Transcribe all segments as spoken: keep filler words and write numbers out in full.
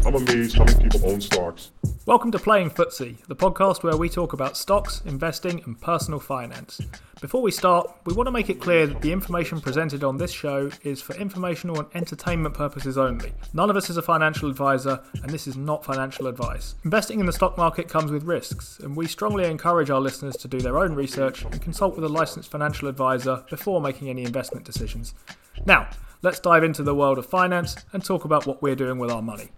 I'm amazed how many people own stocks. Welcome to Playing Footsie, the podcast where we talk about stocks, investing and personal finance. Before we start, we want to make it clear that the information presented on this show is for informational and entertainment purposes only. None of us is a financial advisor, and this is not financial advice. Investing in the stock market comes with risks, and we strongly encourage our listeners to do their own research and consult with a licensed financial advisor before making any investment decisions. Now, let's dive into the world of finance and talk about what we're doing with our money.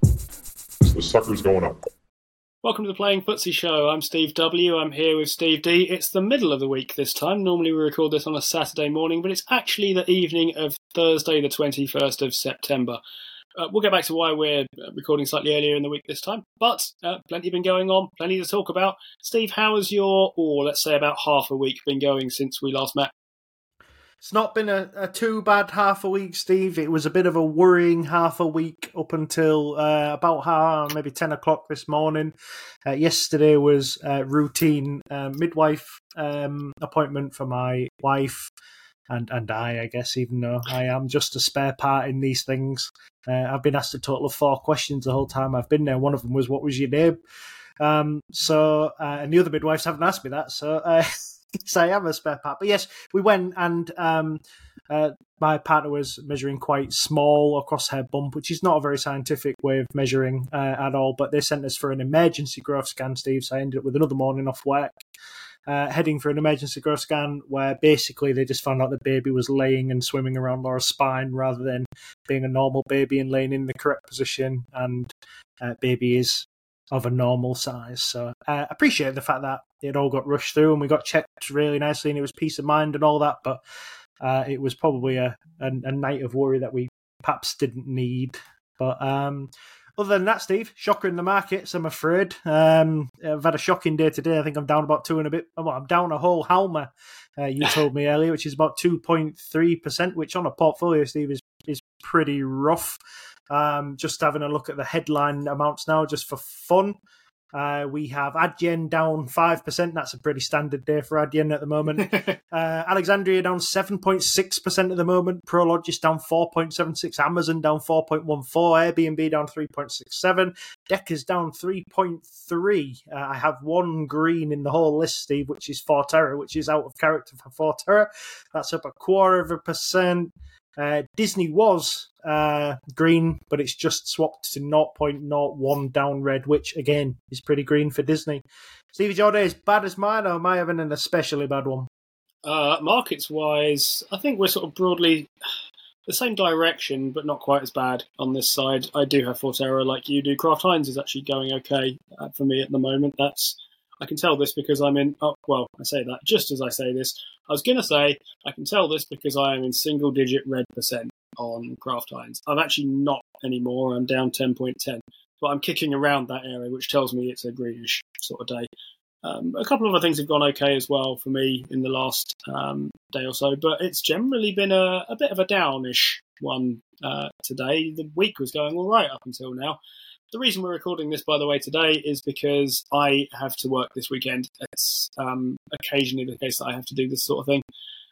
The sucker's going up. Welcome to the Playing Footsie Show. I'm Steve W. I'm here with Steve D. It's the middle of the week this time. Normally we record this on a Saturday morning, but it's actually the evening of Thursday, the twenty-first of September. Uh, we'll get back to why we're recording slightly earlier in the week this time, but uh, plenty been going on, plenty to talk about. Steve, how has your, or let's say about half a week, been going since we last met? It's not been a, a too bad half a week, Steve. It was a bit of a worrying half a week up until uh, about how, maybe ten o'clock this morning. Uh, yesterday was a routine uh, midwife um, appointment for my wife and, and I, I guess, even though I am just a spare part in these things. Uh, I've been asked a total of four questions the whole time I've been there. One of them was, what was your name? Um, so, uh, and the other midwives haven't asked me that, so... Uh, So I am a spare part. But yes, we went and um, uh, my partner was measuring quite small across her bump, which is not a very scientific way of measuring uh, at all. But they sent us for an emergency growth scan, Steve. So I ended up with another morning off work, uh, heading for an emergency growth scan where basically they just found out the baby was laying and swimming around Laura's spine rather than being a normal baby and laying in the correct position. And uh, baby is of a normal size. So I uh, appreciate the fact that it all got rushed through and we got checked really nicely and it was peace of mind and all that, but uh, it was probably a, a, a night of worry that we perhaps didn't need. But um, other than that, Steve, shocker in the markets, I'm afraid. Um, I've had a shocking day today. I think I'm down about two and a bit. Well, I'm down a whole Halma, uh, you told me earlier, which is about two point three percent, which on a portfolio, Steve, is, is pretty rough. Um, just having a look at the headline amounts now, just for fun. Uh, we have Adyen down five percent. That's a pretty standard day for Adyen at the moment. uh, Alexandria down seven point six percent at the moment. Prologis down four point seven six. Amazon down four point one four. Airbnb down three point six seven. Deca's down three point three. Uh, I have one green in the whole list, Steve, which is Forterra, which is out of character for Forterra. That's up a quarter of a percent. Uh, Disney was uh, green, but it's just swapped to zero point zero one down red, which again is pretty green for Disney. Steve, is your day as bad as mine, or am I having an especially bad one? Uh, markets-wise, I think we're sort of broadly the same direction, but not quite as bad on this side. I do have Forterra like you do. Kraft Heinz is actually going okay uh, for me at the moment. That's I can tell this because I'm in, oh, well, I say that just as I say this. I was going to say, I can tell this because I am in single-digit red percent on Kraft Heinz. I'm actually not anymore. I'm down ten point one zero. But I'm kicking around that area, which tells me it's a greenish sort of day. Um, a couple of other things have gone okay as well for me in the last um, day or so, but it's generally been a, a bit of a downish one uh, today. The week was going all right up until now. The reason we're recording this, by the way, today is because I have to work this weekend. It's um, occasionally the case that I have to do this sort of thing.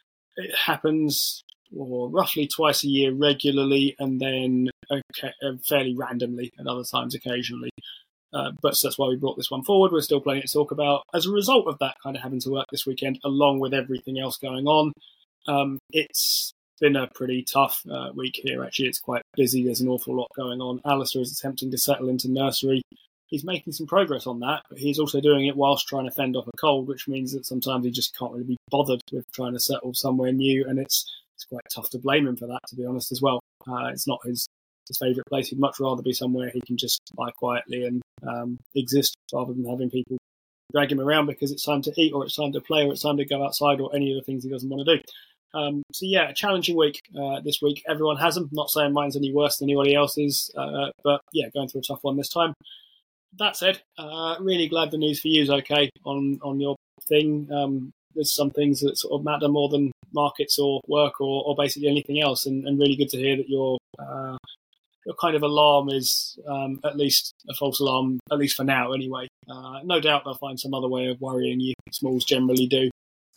It happens or roughly twice a year regularly, and then okay, fairly randomly at other times occasionally. Uh, but so that's why we brought this one forward. We're still plenty to talk about. As a result of that kind of having to work this weekend, along with everything else going on, um, it's been a pretty tough uh, week here, actually. It's quite busy. There's an awful lot going on. Alistair is attempting to settle into nursery. He's making some progress on that, but he's also doing it whilst trying to fend off a cold, which means that sometimes he just can't really be bothered with trying to settle somewhere new, and it's it's quite tough to blame him for that, to be honest, as well. Uh, it's not his, his favourite place. He'd much rather be somewhere he can just lie quietly and um, exist rather than having people drag him around because it's time to eat or it's time to play or it's time to go outside or any of the things he doesn't want to do. Um, so yeah, a challenging week uh, this week. Everyone has them. Not saying mine's any worse than anybody else's, uh, but yeah, going through a tough one this time. That said, uh, really glad the news for you is okay on, on your thing. Um, there's some things that sort of matter more than markets or work or, or basically anything else, and, and really good to hear that your uh, your kind of alarm is um, at least a false alarm, at least for now anyway. Uh, no doubt they'll find some other way of worrying you. Smalls generally do.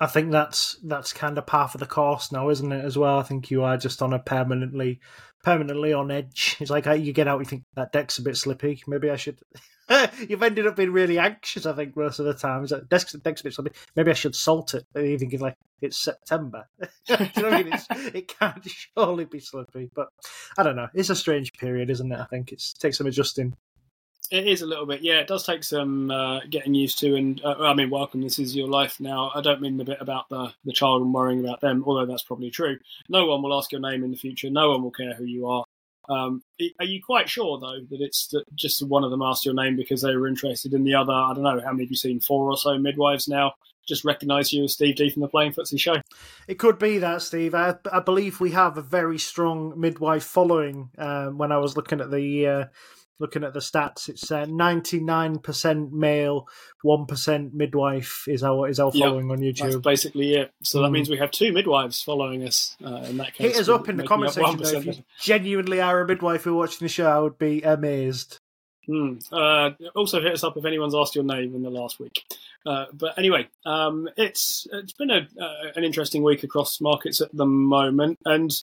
I think that's that's kind of par for the course now, isn't it? As well, I think you are just on a permanently permanently on edge. It's like you get out, you think that deck's a bit slippy. Maybe I should. You've ended up being really anxious, I think, most of the time. It's like, deck's, deck's a bit slippy. Maybe I should salt it. And you're thinking like it's September. Do you know what I mean? It's, it can't surely be slippy. But I don't know. It's a strange period, isn't it? I think it's, it takes some adjusting. It is a little bit, yeah. It does take some uh, getting used to, and uh, I mean, welcome. This is your life now. I don't mean the bit about the the child and worrying about them, although that's probably true. No one will ask your name in the future. No one will care who you are. Um, are you quite sure though that it's that just one of them asked your name because they were interested in the other? I don't know. How many have you seen? Four or so midwives now just recognise you as Steve D from the Playing Footsie show. It could be that, Steve. I, I believe we have a very strong midwife following. Um, when I was looking at the. Uh, Looking at the stats, it's uh, ninety-nine percent male, one percent midwife is our is our following yep, on YouTube. That's basically it. So mm. that means we have two midwives following us uh, in that case. Hit us up in the comment section though, if you genuinely are a midwife who are watching the show. I would be amazed. Mm. Uh, also hit us up if anyone's asked your name in the last week. Uh, but anyway, um, it's it's been a, uh, an interesting week across markets at the moment, and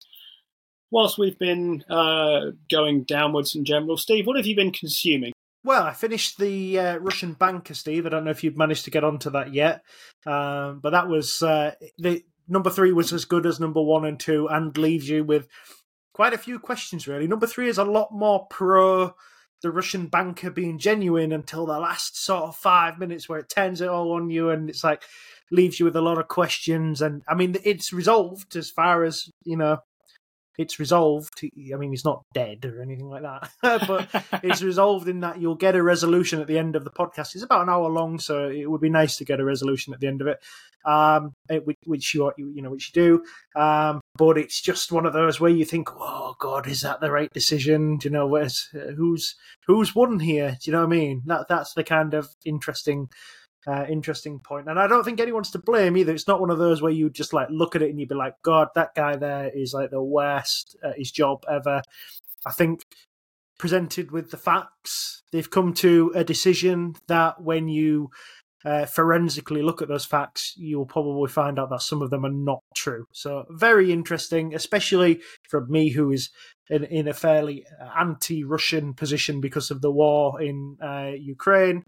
whilst we've been uh, going downwards in general, Steve, what have you been consuming? Well, I finished the uh, Russian Banker, Steve. I don't know if you've managed to get onto that yet, um, but that was uh, the number three was as good as number one and two, and leaves you with quite a few questions. Really, number three is a lot more pro the Russian Banker being genuine until the last sort of five minutes, where it turns it all on you, and it's like leaves you with a lot of questions. And I mean, it's resolved as far as you know. It's resolved. I mean, he's not dead or anything like that, but it's resolved in that you'll get a resolution at the end of the podcast. It's about an hour long, so it would be nice to get a resolution at the end of it, um, which you you know which you do. Um, but it's just one of those where you think, "Oh God, is that the right decision? Do you know where's who's who's won here? Do you know what I mean?" That that's the kind of interesting. Uh, interesting point. And I don't think anyone's to blame either. It's not one of those where you just like look at it and you'd be like, God, that guy there is like the worst at his job ever. I think presented with the facts, they've come to a decision that when you uh, forensically look at those facts, you'll probably find out that some of them are not true. So very interesting, especially from me, who is in, in a fairly anti-Russian position because of the war in uh, Ukraine.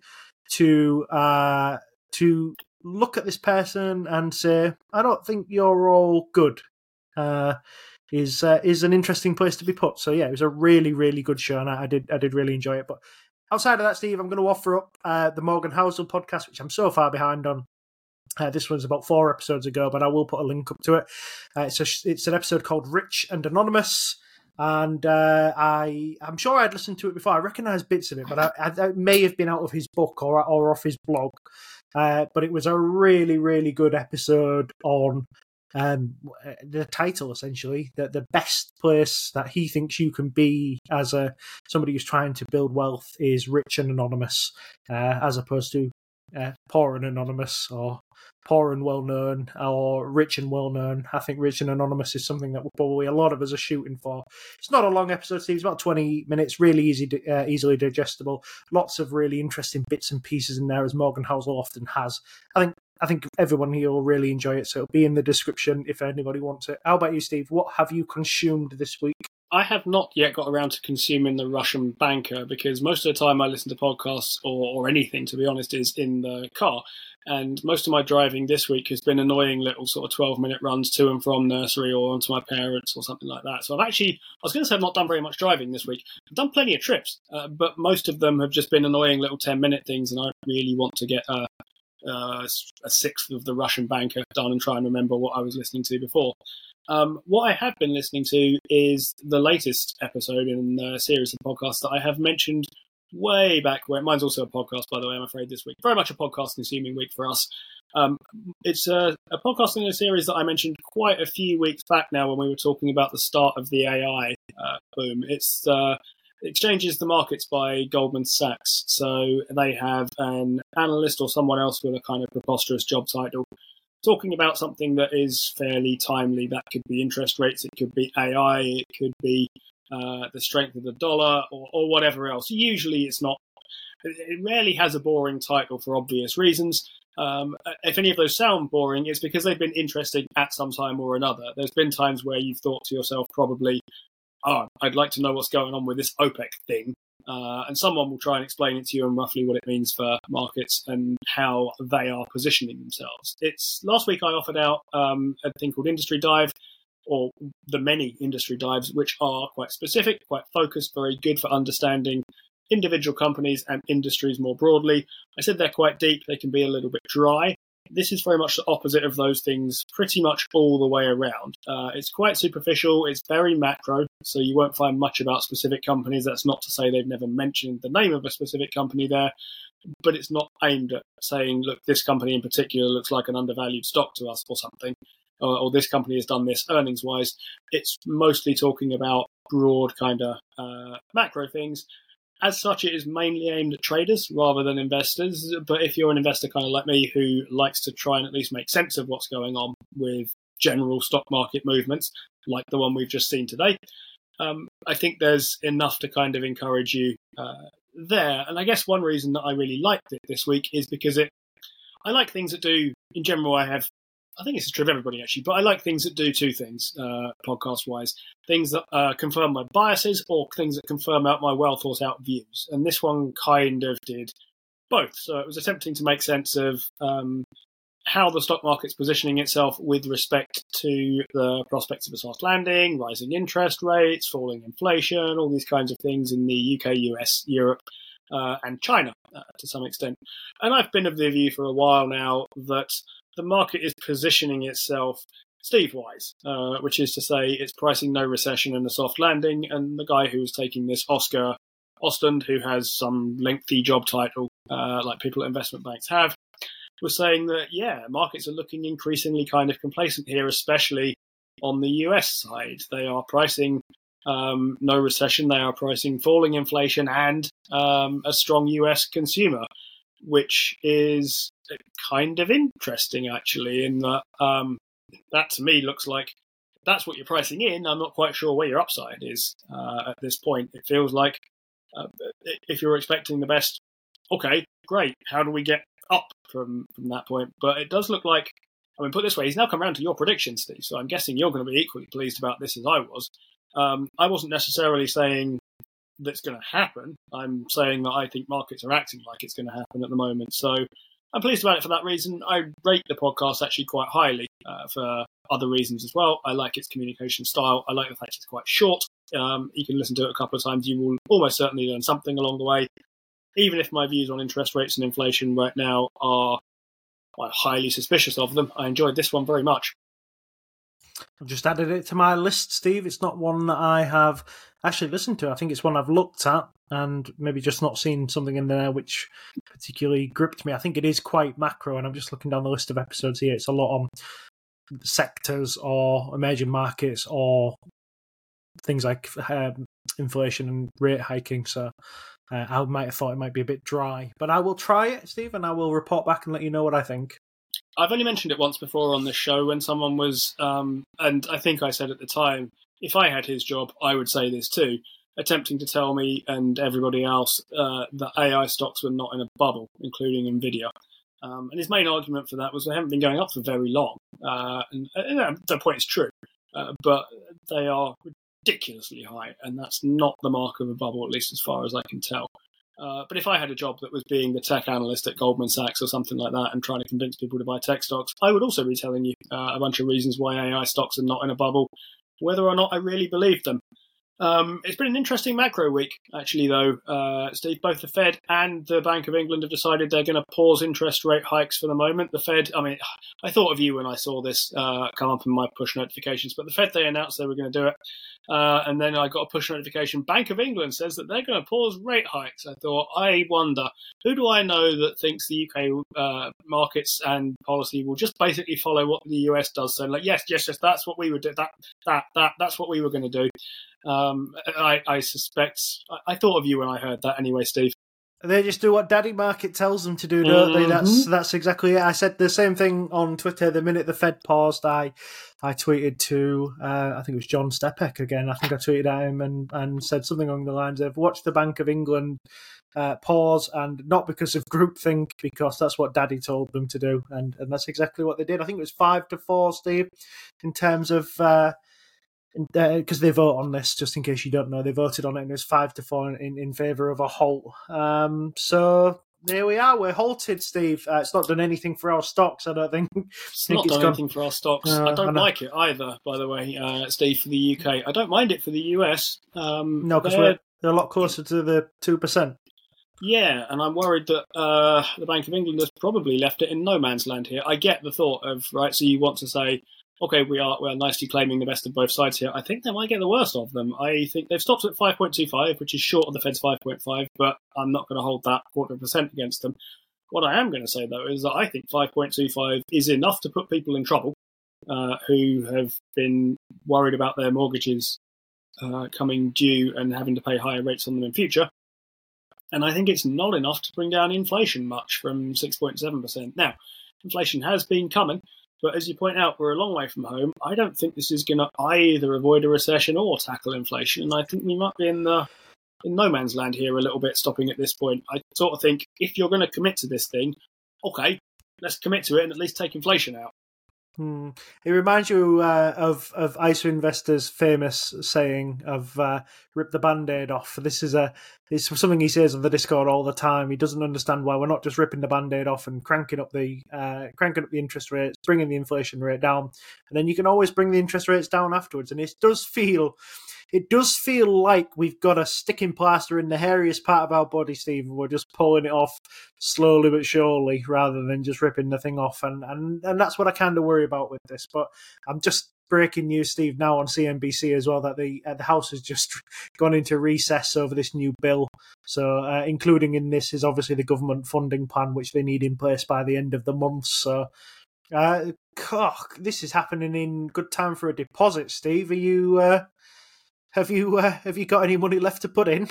To uh, to look at this person and say, I don't think you're all good, uh, is uh, is an interesting place to be put. So yeah, it was a really really good show, and I, I did I did really enjoy it. But outside of that, Steve, I'm going to offer up uh, the Morgan Housel podcast, which I'm so far behind on. Uh, this was about four episodes ago, but I will put a link up to it. Uh, it's a, it's an episode called Rich and Anonymous. And uh, I, I'm sure I'd listened to it before. I recognise bits of it, but I, I, it may have been out of his book or or off his blog. Uh, but it was a really, really good episode on um, the title, essentially, that the best place that he thinks you can be as a somebody who's trying to build wealth is rich and anonymous, uh, as opposed to uh, poor and anonymous, or poor and well-known, or rich and well-known. I think rich and anonymous is something that probably a lot of us are shooting for. It's not a long episode, Steve. It's about twenty minutes, really easy, uh, easily digestible. Lots of really interesting bits and pieces in there, as Morgan Housel often has. I think I think everyone here will really enjoy it, so it'll be in the description if anybody wants it. How about you, Steve? What have you consumed this week? I have not yet got around to consuming the Russian Banker, because most of the time I listen to podcasts or, or anything, to be honest, is in the car. And most of my driving this week has been annoying little sort of twelve-minute runs to and from nursery or onto my parents or something like that. So I've actually, I was going to say I've not done very much driving this week. I've done plenty of trips, uh, but most of them have just been annoying little ten-minute things, and I really want to get a, a, a sixth of the Russian Banker done and try and remember what I was listening to before. Um, what I have been listening to is the latest episode in the series of podcasts that I have mentioned way back when. Mine's also a podcast, by the way, I'm afraid, this week. Very much a podcast-consuming week for us. Um, it's a, a podcast in a series that I mentioned quite a few weeks back now when we were talking about the start of the A I uh, boom. It's uh, Exchanges the Markets by Goldman Sachs. So they have an analyst or someone else with a kind of preposterous job title talking about something that is fairly timely. That could be interest rates, it could be A I, it could be uh, the strength of the dollar, or, or whatever else. Usually it's not, it rarely has a boring title for obvious reasons. Um, if any of those sound boring, it's because they've been interesting at some time or another. There's been times where you've thought to yourself, probably, oh, I'd like to know what's going on with this OPEC thing. Uh, and someone will try and explain it to you and roughly what it means for markets and how they are positioning themselves. It's last week I offered out um, a thing called Industry Dive, or the many industry dives, which are quite specific, quite focused, very good for understanding individual companies and industries more broadly. I said they're quite deep, they can be a little bit dry. This is very much the opposite of those things pretty much all the way around. Uh, it's quite superficial, it's very macro, so you won't find much about specific companies. That's not to say they've never mentioned the name of a specific company there, but it's not aimed at saying, look, this company in particular looks like an undervalued stock to us or something, or, or this company has done this earnings-wise. It's mostly talking about broad kind of uh, macro things. As such, it is mainly aimed at traders rather than investors. But if you're an investor kind of like me who likes to try and at least make sense of what's going on with general stock market movements, like the one we've just seen today, um, I think there's enough to kind of encourage you uh, there. And I guess one reason that I really liked it this week is because it, I like things that do, in general, I have, I think it's true of everybody actually, but I like things that do two things, uh, podcast-wise. Things that uh, confirm my biases or things that confirm out my well-thought-out views. And this one kind of did both. So it was attempting to make sense of um, how the stock market's positioning itself with respect to the prospects of a soft landing, rising interest rates, falling inflation, all these kinds of things in the U K, U S, Europe, uh, and China uh, to some extent. And I've been of the view for a while now that the market is positioning itself Steve-wise, uh, which is to say it's pricing no recession and a soft landing. And the guy who's taking this, Oscar Ostand, who has some lengthy job title, uh, like people at investment banks have, was saying that, yeah, markets are looking increasingly kind of complacent here, especially on the U S side. They are pricing um, no recession, they are pricing falling inflation and um, a strong U S consumer, which is kind of interesting, actually, in that um, that to me looks like that's what you're pricing in. I'm not quite sure where your upside is uh, at this point. It feels like uh, if you're expecting the best, okay, great. How do we get up from, from that point? But it does look like, I mean, put it this way, he's now come around to your prediction, Steve, so I'm guessing you're going to be equally pleased about this as I was. Um, I wasn't necessarily saying that's going to happen. I'm saying that I think markets are acting like it's going to happen at the moment. So I'm pleased about it for that reason. I rate the podcast actually quite highly uh, for other reasons as well. I like its communication style. I like the fact it's quite short. Um, you can listen to it a couple of times. You will almost certainly learn something along the way. Even if my views on interest rates and inflation right now are quite highly suspicious of them, I enjoyed this one very much. I've just added it to my list, Steve. It's not one that I have actually listened to. I think it's one I've looked at and maybe just not seen something in there which particularly gripped me. I think it is quite macro, and I'm just looking down the list of episodes here. It's a lot on sectors or emerging markets or things like um, inflation and rate hiking. So uh, I might have thought it might be a bit dry. But I will try it, Steve, and I will report back and let you know what I think. I've only mentioned it once before on this show when someone was, um, and I think I said at the time, if I had his job, I would say this too, attempting to tell me and everybody else uh, that A I stocks were not in a bubble, including Nvidia. Um, and his main argument for that was they haven't been going up for very long. Uh, and, and the point is true, uh, but they are ridiculously high, and that's not the mark of a bubble, at least as far as I can tell. Uh, but if I had a job that was being the tech analyst at Goldman Sachs or something like that and trying to convince people to buy tech stocks, I would also be telling you uh, a bunch of reasons why A I stocks are not in a bubble, whether or not I really believe them. Um, it's been an interesting macro week, actually, though, uh, Steve. Both the Fed and the Bank of England have decided they're going to pause interest rate hikes for the moment. The Fed, I mean, I thought of you when I saw this uh, come up in my push notifications, but the Fed, they announced they were going to do it. Uh, and then I got a push notification. Bank of England says that they're going to pause rate hikes. I thought, I wonder, who do I know that thinks the U K uh, markets and policy will just basically follow what the U S does? So, like, yes, yes, yes, that's what we would do. That, that, that, that's what we were going to do. Um, I, I suspect, I, I thought of you when I heard that anyway, Steve. They just do what Daddy Market tells them to do, don't mm-hmm. they? That's that's exactly it. I said the same thing on Twitter the minute the Fed paused. I I tweeted to, uh, I think it was John Stepek again. I think I tweeted at him and, and said something along the lines of, watch the Bank of England uh, pause, and not because of groupthink, because that's what Daddy told them to do. And, and that's exactly what they did. I think it was five to four, Steve, in terms of... Uh, because uh, they vote on this, just in case you don't know, they voted on it and it was five to four in, in favour of a halt. Um, so there we are, we're halted, Steve. Uh, it's not done anything for our stocks, I don't think. It's think not it's done gone... anything for our stocks. Uh, I don't I like it either, by the way, uh, Steve, for the U K. I don't mind it for the U S. Um, no, because we're they're a lot closer to the two percent. Yeah, and I'm worried that uh, the Bank of England has probably left it in no man's land here. I get the thought of, right, so you want to say, okay, we are we're nicely claiming the best of both sides here. I think they might get the worst of them. I think they've stopped at five point two five, which is short of the Fed's five point five, but I'm not going to hold that quarter of a percent against them. What I am going to say, though, is that I think five point two five is enough to put people in trouble uh, who have been worried about their mortgages uh, coming due and having to pay higher rates on them in future. And I think it's not enough to bring down inflation much from six point seven percent. Now, inflation has been coming. But as you point out, we're a long way from home. I don't think this is going to either avoid a recession or tackle inflation. And I think we might be in the in no man's land here a little bit, stopping at this point. I sort of think if you're going to commit to this thing, okay, let's commit to it and at least take inflation out. Hmm. It reminds you uh, of of I S A investors' famous saying of uh, "rip the Band-Aid off." This is a it's something he says on the Discord all the time. He doesn't understand why we're not just ripping the Band-Aid off and cranking up the uh, cranking up the interest rates, bringing the inflation rate down, and then you can always bring the interest rates down afterwards. And it does feel. It does feel like we've got a sticking plaster in the hairiest part of our body, Steve, and we're just pulling it off slowly but surely rather than just ripping the thing off. And and, and that's what I kind of worry about with this. But I'm just breaking news, Steve, now on C N B C as well, that the uh, the House has just gone into recess over this new bill. So uh, including in this is obviously the government funding plan, which they need in place by the end of the month. So uh, oh, this is happening in good time for a deposit, Steve. Are you... Uh, Have you uh, have you got any money left to put in?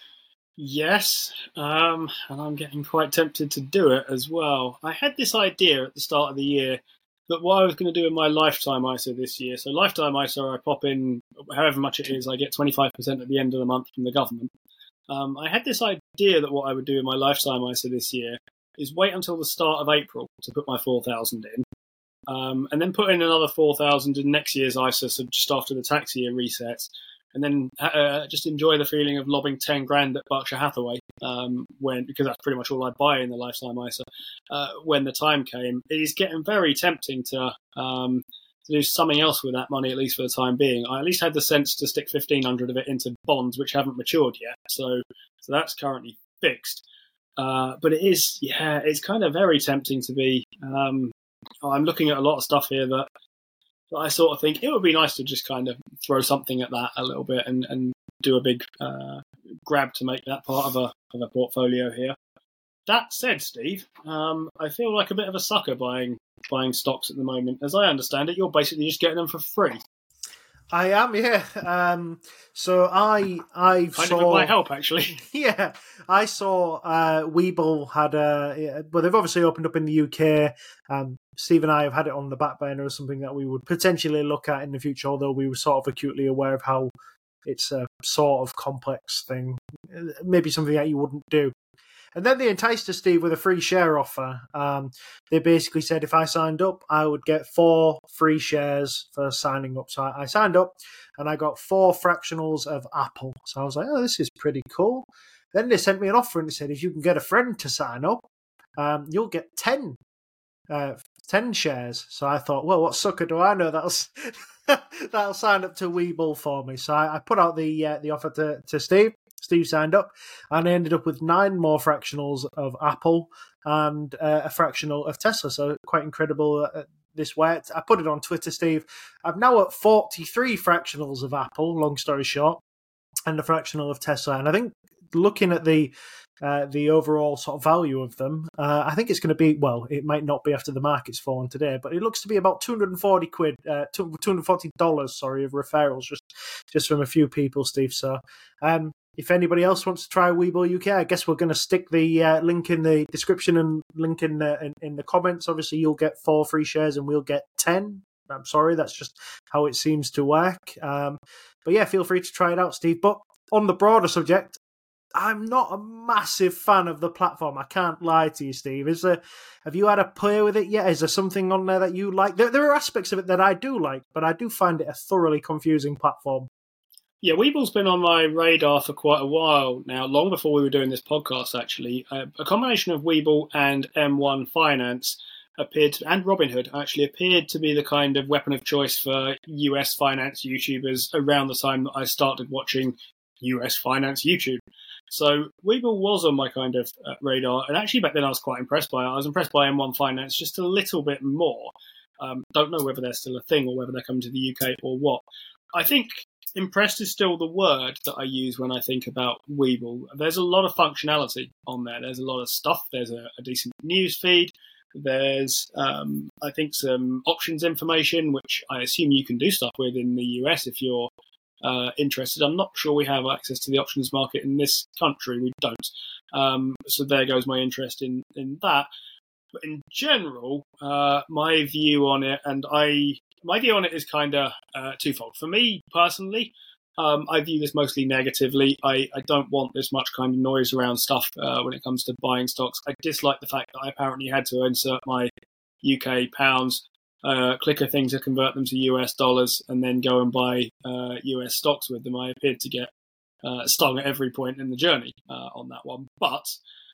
Yes, um, and I'm getting quite tempted to do it as well. I had this idea at the start of the year that what I was going to do in my lifetime I S A this year. So lifetime I S A, I pop in however much it is, I get twenty-five percent at the end of the month from the government. Um, I had this idea that what I would do in my lifetime I S A this year is wait until the start of April to put my four thousand in. Um, and then put in another four thousand in next year's I S A, so just after the tax year resets. And then uh, just enjoy the feeling of lobbing ten grand at Berkshire Hathaway um, when, because that's pretty much all I buy in the lifetime I S A. Uh, when the time came, it is getting very tempting to um, to do something else with that money, at least for the time being. I at least had the sense to stick fifteen hundred of it into bonds, which haven't matured yet. So, so that's currently fixed. Uh, but it is, yeah, it's kind of very tempting to be. Um, I'm looking at a lot of stuff here that. But I sort of think it would be nice to just kind of throw something at that a little bit and, and do a big uh, grab to make that part of a of a portfolio here. That said, Steve, um, I feel like a bit of a sucker buying buying stocks at the moment. As I understand it, you're basically just getting them for free. I am, yeah. Um, so I I kind saw. of with my help, actually. Yeah, I saw uh, Webull had a. Well, they've obviously opened up in the U K. Um, Steve and I have had it on the back burner as something that we would potentially look at in the future, although we were sort of acutely aware of how it's a sort of complex thing. Maybe something that you wouldn't do. And then they enticed us, Steve, with a free share offer. Um, they basically said if I signed up, I would get four free shares for signing up. So I, I signed up and I got four fractionals of Apple. So I was like, oh, this is pretty cool. Then they sent me an offer and they said, if you can get a friend to sign up, um, you'll get ten, uh, ten shares. So I thought, well, what sucker do I know that'll that'll sign up to Webull for me? So I, I put out the uh, the offer to, to Steve. Steve signed up, and I ended up with nine more fractionals of Apple and uh, a fractional of Tesla. So quite incredible uh, this worked. I put it on Twitter, Steve. I'm now at forty-three fractionals of Apple, long story short, and a fractional of Tesla. And I think looking at the uh, the overall sort of value of them, uh, I think it's going to be, well, it might not be after the market's fallen today, but it looks to be about two hundred forty quid, uh, two hundred forty dollars, sorry, of referrals just, just from a few people, Steve. So, um, if anybody else wants to try Webull U K, I guess we're going to stick the uh, link in the description and link in the in, in the comments. Obviously, you'll get four free shares and we'll get ten. I'm sorry, that's just how it seems to work. Um, but yeah, feel free to try it out, Steve. But on the broader subject, I'm not a massive fan of the platform. I can't lie to you, Steve. Is there, have you had a play with it yet? Is there something on there that you like? There, there are aspects of it that I do like, but I do find it a thoroughly confusing platform. Yeah, Webull's been on my radar for quite a while now, long before we were doing this podcast, actually. Uh, a combination of Webull and M one Finance appeared to, and Robinhood actually appeared to be the kind of weapon of choice for U S finance YouTubers around the time that I started watching U S finance YouTube. So Webull was on my kind of uh, radar, and actually back then I was quite impressed by it. I was impressed by M one Finance just a little bit more. Um, don't know whether they're still a thing or whether they're coming to the U K or what. I think impressed is still the word that I use when I think about Webull. There's a lot of functionality on there. There's a lot of stuff. There's a, a decent news feed. There's, um, I think, some options information, which I assume you can do stuff with in the U S if you're uh, interested. I'm not sure we have access to the options market in this country. We don't. Um, so there goes my interest in, in that. But in general, uh, my view on it, and I, my view on it is kind of uh, twofold. For me personally, um, I view this mostly negatively. I, I don't want this much kind of noise around stuff uh, when it comes to buying stocks. I dislike the fact that I apparently had to insert my U K pounds, uh, click a thing to convert them to U S dollars, and then go and buy uh, U S stocks with them. I appeared to get uh, stung at every point in the journey uh, on that one. But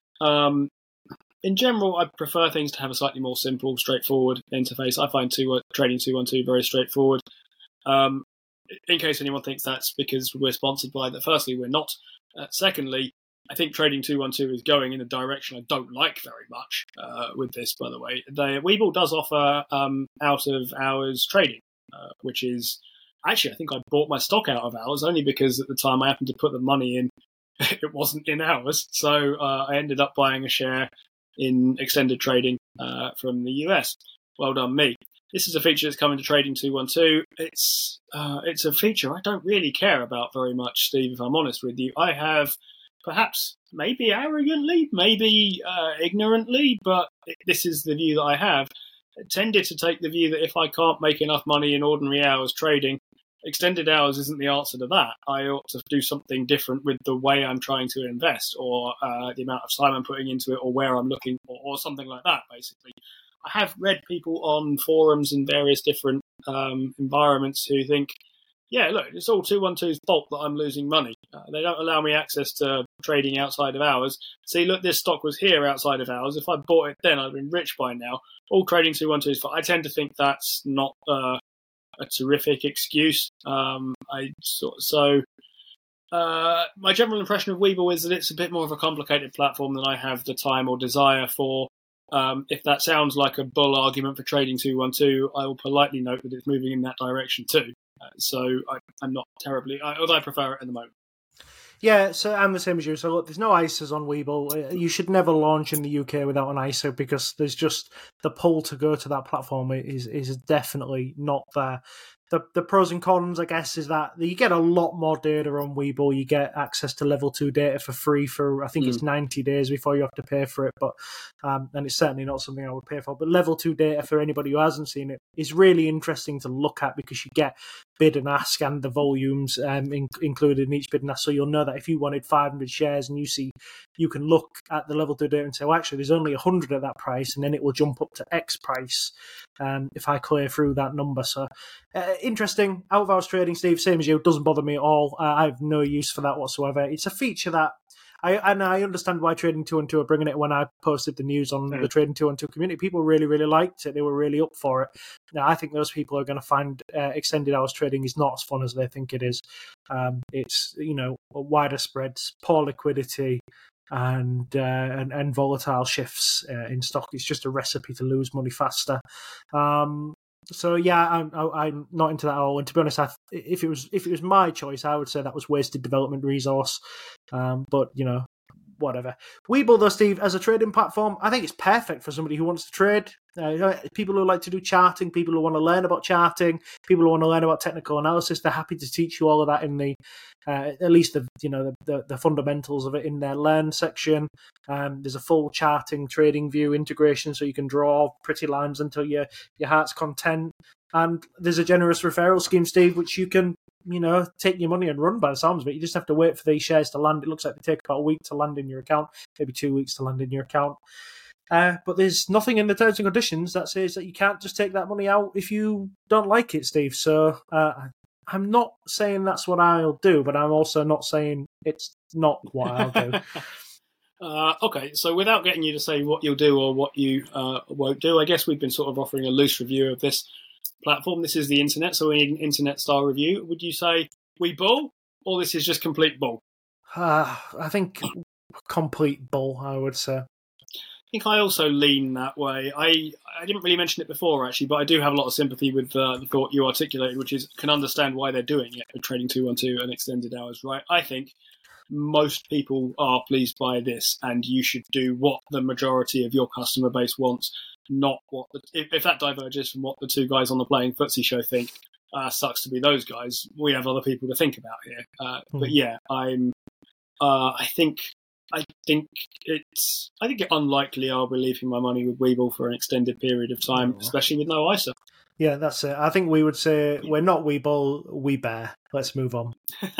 um, in general, I prefer things to have a slightly more simple, straightforward interface. I find two, uh, Trading two one two very straightforward. Um, in case anyone thinks that's because we're sponsored by that, firstly, we're not. Uh, secondly, I think Trading two one two is going in a direction I don't like very much uh, with this, by the way. The, Webull does offer um, out-of-hours trading, uh, which is... Actually, I think I bought my stock out of hours only because at the time I happened to put the money in. It wasn't in hours, so uh, I ended up buying a share in extended trading uh, from the U S. Well done, me. This is a feature that's coming to Trading two one two. It's uh, it's a feature I don't really care about very much, Steve, if I'm honest with you. I have, perhaps, maybe arrogantly, maybe uh, ignorantly, but this is the view that I have, tended to take the view that if I can't make enough money in ordinary hours trading, extended hours isn't the answer to that. I ought to do something different with the way I'm trying to invest, or uh, the amount of time I'm putting into it, or where I'm looking, or, or something like that, basically. I have read people on forums in various different um, environments who think, yeah, look, it's all two one two's fault that I'm losing money. Uh, they don't allow me access to trading outside of hours. See, look, this stock was here outside of hours. If I bought it then, I'd have been rich by now. All Trading two one two's fault. I tend to think that's not uh, a terrific excuse. Um, I so, so uh, my general impression of Webull is that it's a bit more of a complicated platform than I have the time or desire for. Um, if that sounds like a bull argument for Trading two one two, I will politely note that it's moving in that direction too. Uh, so I, I'm not terribly, I, although I prefer it at the moment. Yeah, so I'm the same as you. So look, there's no I S As on Webull. You should never launch in the U K without an I S A because there's just the pull to go to that platform is is definitely not there. The the pros and cons, I guess, is that you get a lot more data on Webull. You get access to level two data for free for, I think mm. it's ninety days before you have to pay for it. But um, and it's certainly not something I would pay for. But level two data, for anybody who hasn't seen it, is really interesting to look at because you get bid and ask and the volumes um, in, included in each bid and ask. So you'll know that if you wanted five hundred shares and you see, you can look at the level two data and say, well, actually, there's only one hundred at that price, and then it will jump up to X price um, if I clear through that number. So uh, interesting. Out of hours trading, Steve, same as you, doesn't bother me at all. Uh, I have no use for that whatsoever. It's a feature that I and I understand why Trading two one two are bringing it. When I posted the news on mm. the Trading two one two community, people really, really liked it. They were really up for it. Now, I think those people are going to find uh, extended hours trading is not as fun as they think it is. Um, it's, you know, wider spreads, poor liquidity, and uh, and, and volatile shifts uh, in stock. It's just a recipe to lose money faster. Um, so yeah, I'm I'm not into that at all. And to be honest, I, if it was if it was my choice, I would say that was wasted development resource. Um, but you know, whatever. Webull, though, Steve, as a trading platform, I think it's perfect for somebody who wants to trade. Uh, you know, people who like to do charting, people who want to learn about charting, people who want to learn about technical analysis. They're happy to teach you all of that in the, uh, at least the you know the, the, the fundamentals of it in their learn section. Um, there's a full charting trading view integration, so you can draw pretty lines until your your heart's content. And there's a generous referral scheme, Steve, which you can you know take your money and run by the sounds of it. You just have to wait for these shares to land. It looks like they take about a week to land in your account, maybe two weeks to land in your account. Uh, but there's nothing in the terms and conditions that says that you can't just take that money out if you don't like it, Steve. So uh, I'm not saying that's what I'll do, but I'm also not saying it's not what I'll do. uh, okay, so without getting you to say what you'll do or what you uh, won't do, I guess we've been sort of offering a loose review of this platform. This is the internet, so we need an internet-style review. Would you say we bull, or this is just complete bull? Uh, I think complete bull, I would say. I think I also lean that way. I I didn't really mention it before, actually, but I do have a lot of sympathy with uh, the thought you articulated, which is can understand why they're doing it with trading two one two and extended hours, right? I think most people are pleased by this, and you should do what the majority of your customer base wants, not what the, if, if that diverges from what the two guys on the Playing Footsie show think. Uh, sucks to be those guys. We have other people to think about here. Uh, mm. But yeah, I'm. Uh, I think. I think it's. I think it's unlikely I'll be leaving my money with Webull for an extended period of time, oh. especially with no I S A. Yeah, that's it. I think we would say we're not Webull, we bear. Let's move on.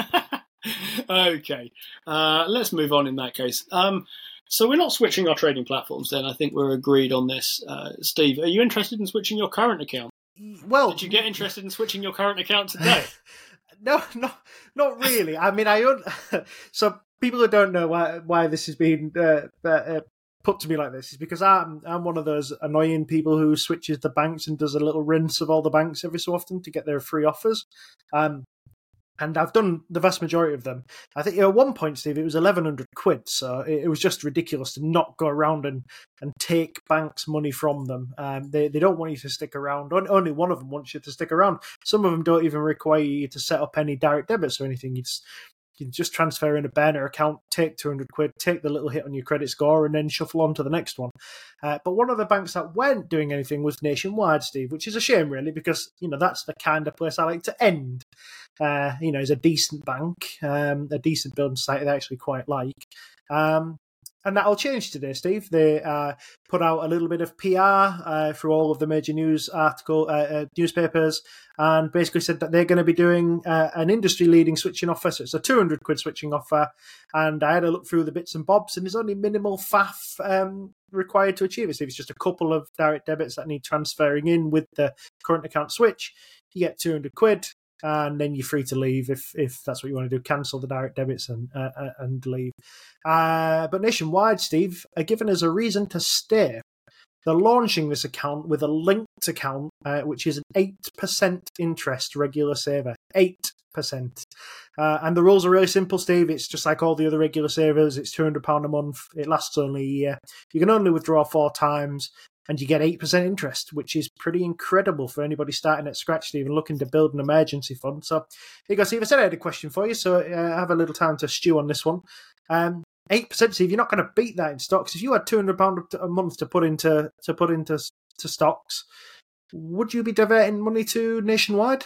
Okay, uh, let's move on in that case. Um, so we're not switching our trading platforms then. I think we're agreed on this. Uh, Steve, are you interested in switching your current account? Well, did you get interested in switching your current account today? no, no, not really. I mean, I un- so. People who don't know why why this has been uh, uh, put to me like this is because I'm I'm one of those annoying people who switches the banks and does a little rinse of all the banks every so often to get their free offers. Um, and I've done the vast majority of them. I think at one point, Steve, it was eleven hundred quid, so it, it was just ridiculous to not go around and, and take banks' money from them. Um, they they don't want you to stick around. Only one of them wants you to stick around. Some of them don't even require you to set up any direct debits or anything. You just You can just transfer in a burner account, take two hundred quid, take the little hit on your credit score, and then shuffle on to the next one. Uh, but one of the banks that weren't doing anything was Nationwide, Steve, which is a shame, really, because you know that's the kind of place I like to end. Uh, you know, it's a decent bank, um, a decent building society that I actually quite like. Um, And that'll change today, Steve. They uh, put out a little bit of P R uh, through all of the major news article uh, uh, newspapers, and basically said that they're going to be doing uh, an industry-leading switching offer. So it's a two hundred quid switching offer, and I had a look through the bits and bobs, and there's only minimal faff um, required to achieve it. So if it's just a couple of direct debits that need transferring in with the current account switch, you get two hundred quid. And then you're free to leave if, if that's what you want to do. Cancel the direct debits and uh, and leave. Uh, but Nationwide, Steve, are giving us a reason to stay. They're launching this account with a linked account, uh, which is an eight percent interest regular saver. eight percent. Uh, and the rules are really simple, Steve. It's just like all the other regular savers. It's two hundred pounds a month. It lasts only a year. You can only withdraw four times. And you get eight percent interest, which is pretty incredible for anybody starting at scratch, Steve, and looking to build an emergency fund. So, here you go, Steve. I said I had a question for you, so uh, I have a little time to stew on this one. Um, eight percent, Steve, you're not going to beat that in stocks. If you had two hundred pounds a month to put into to put into to stocks, would you be diverting money to Nationwide?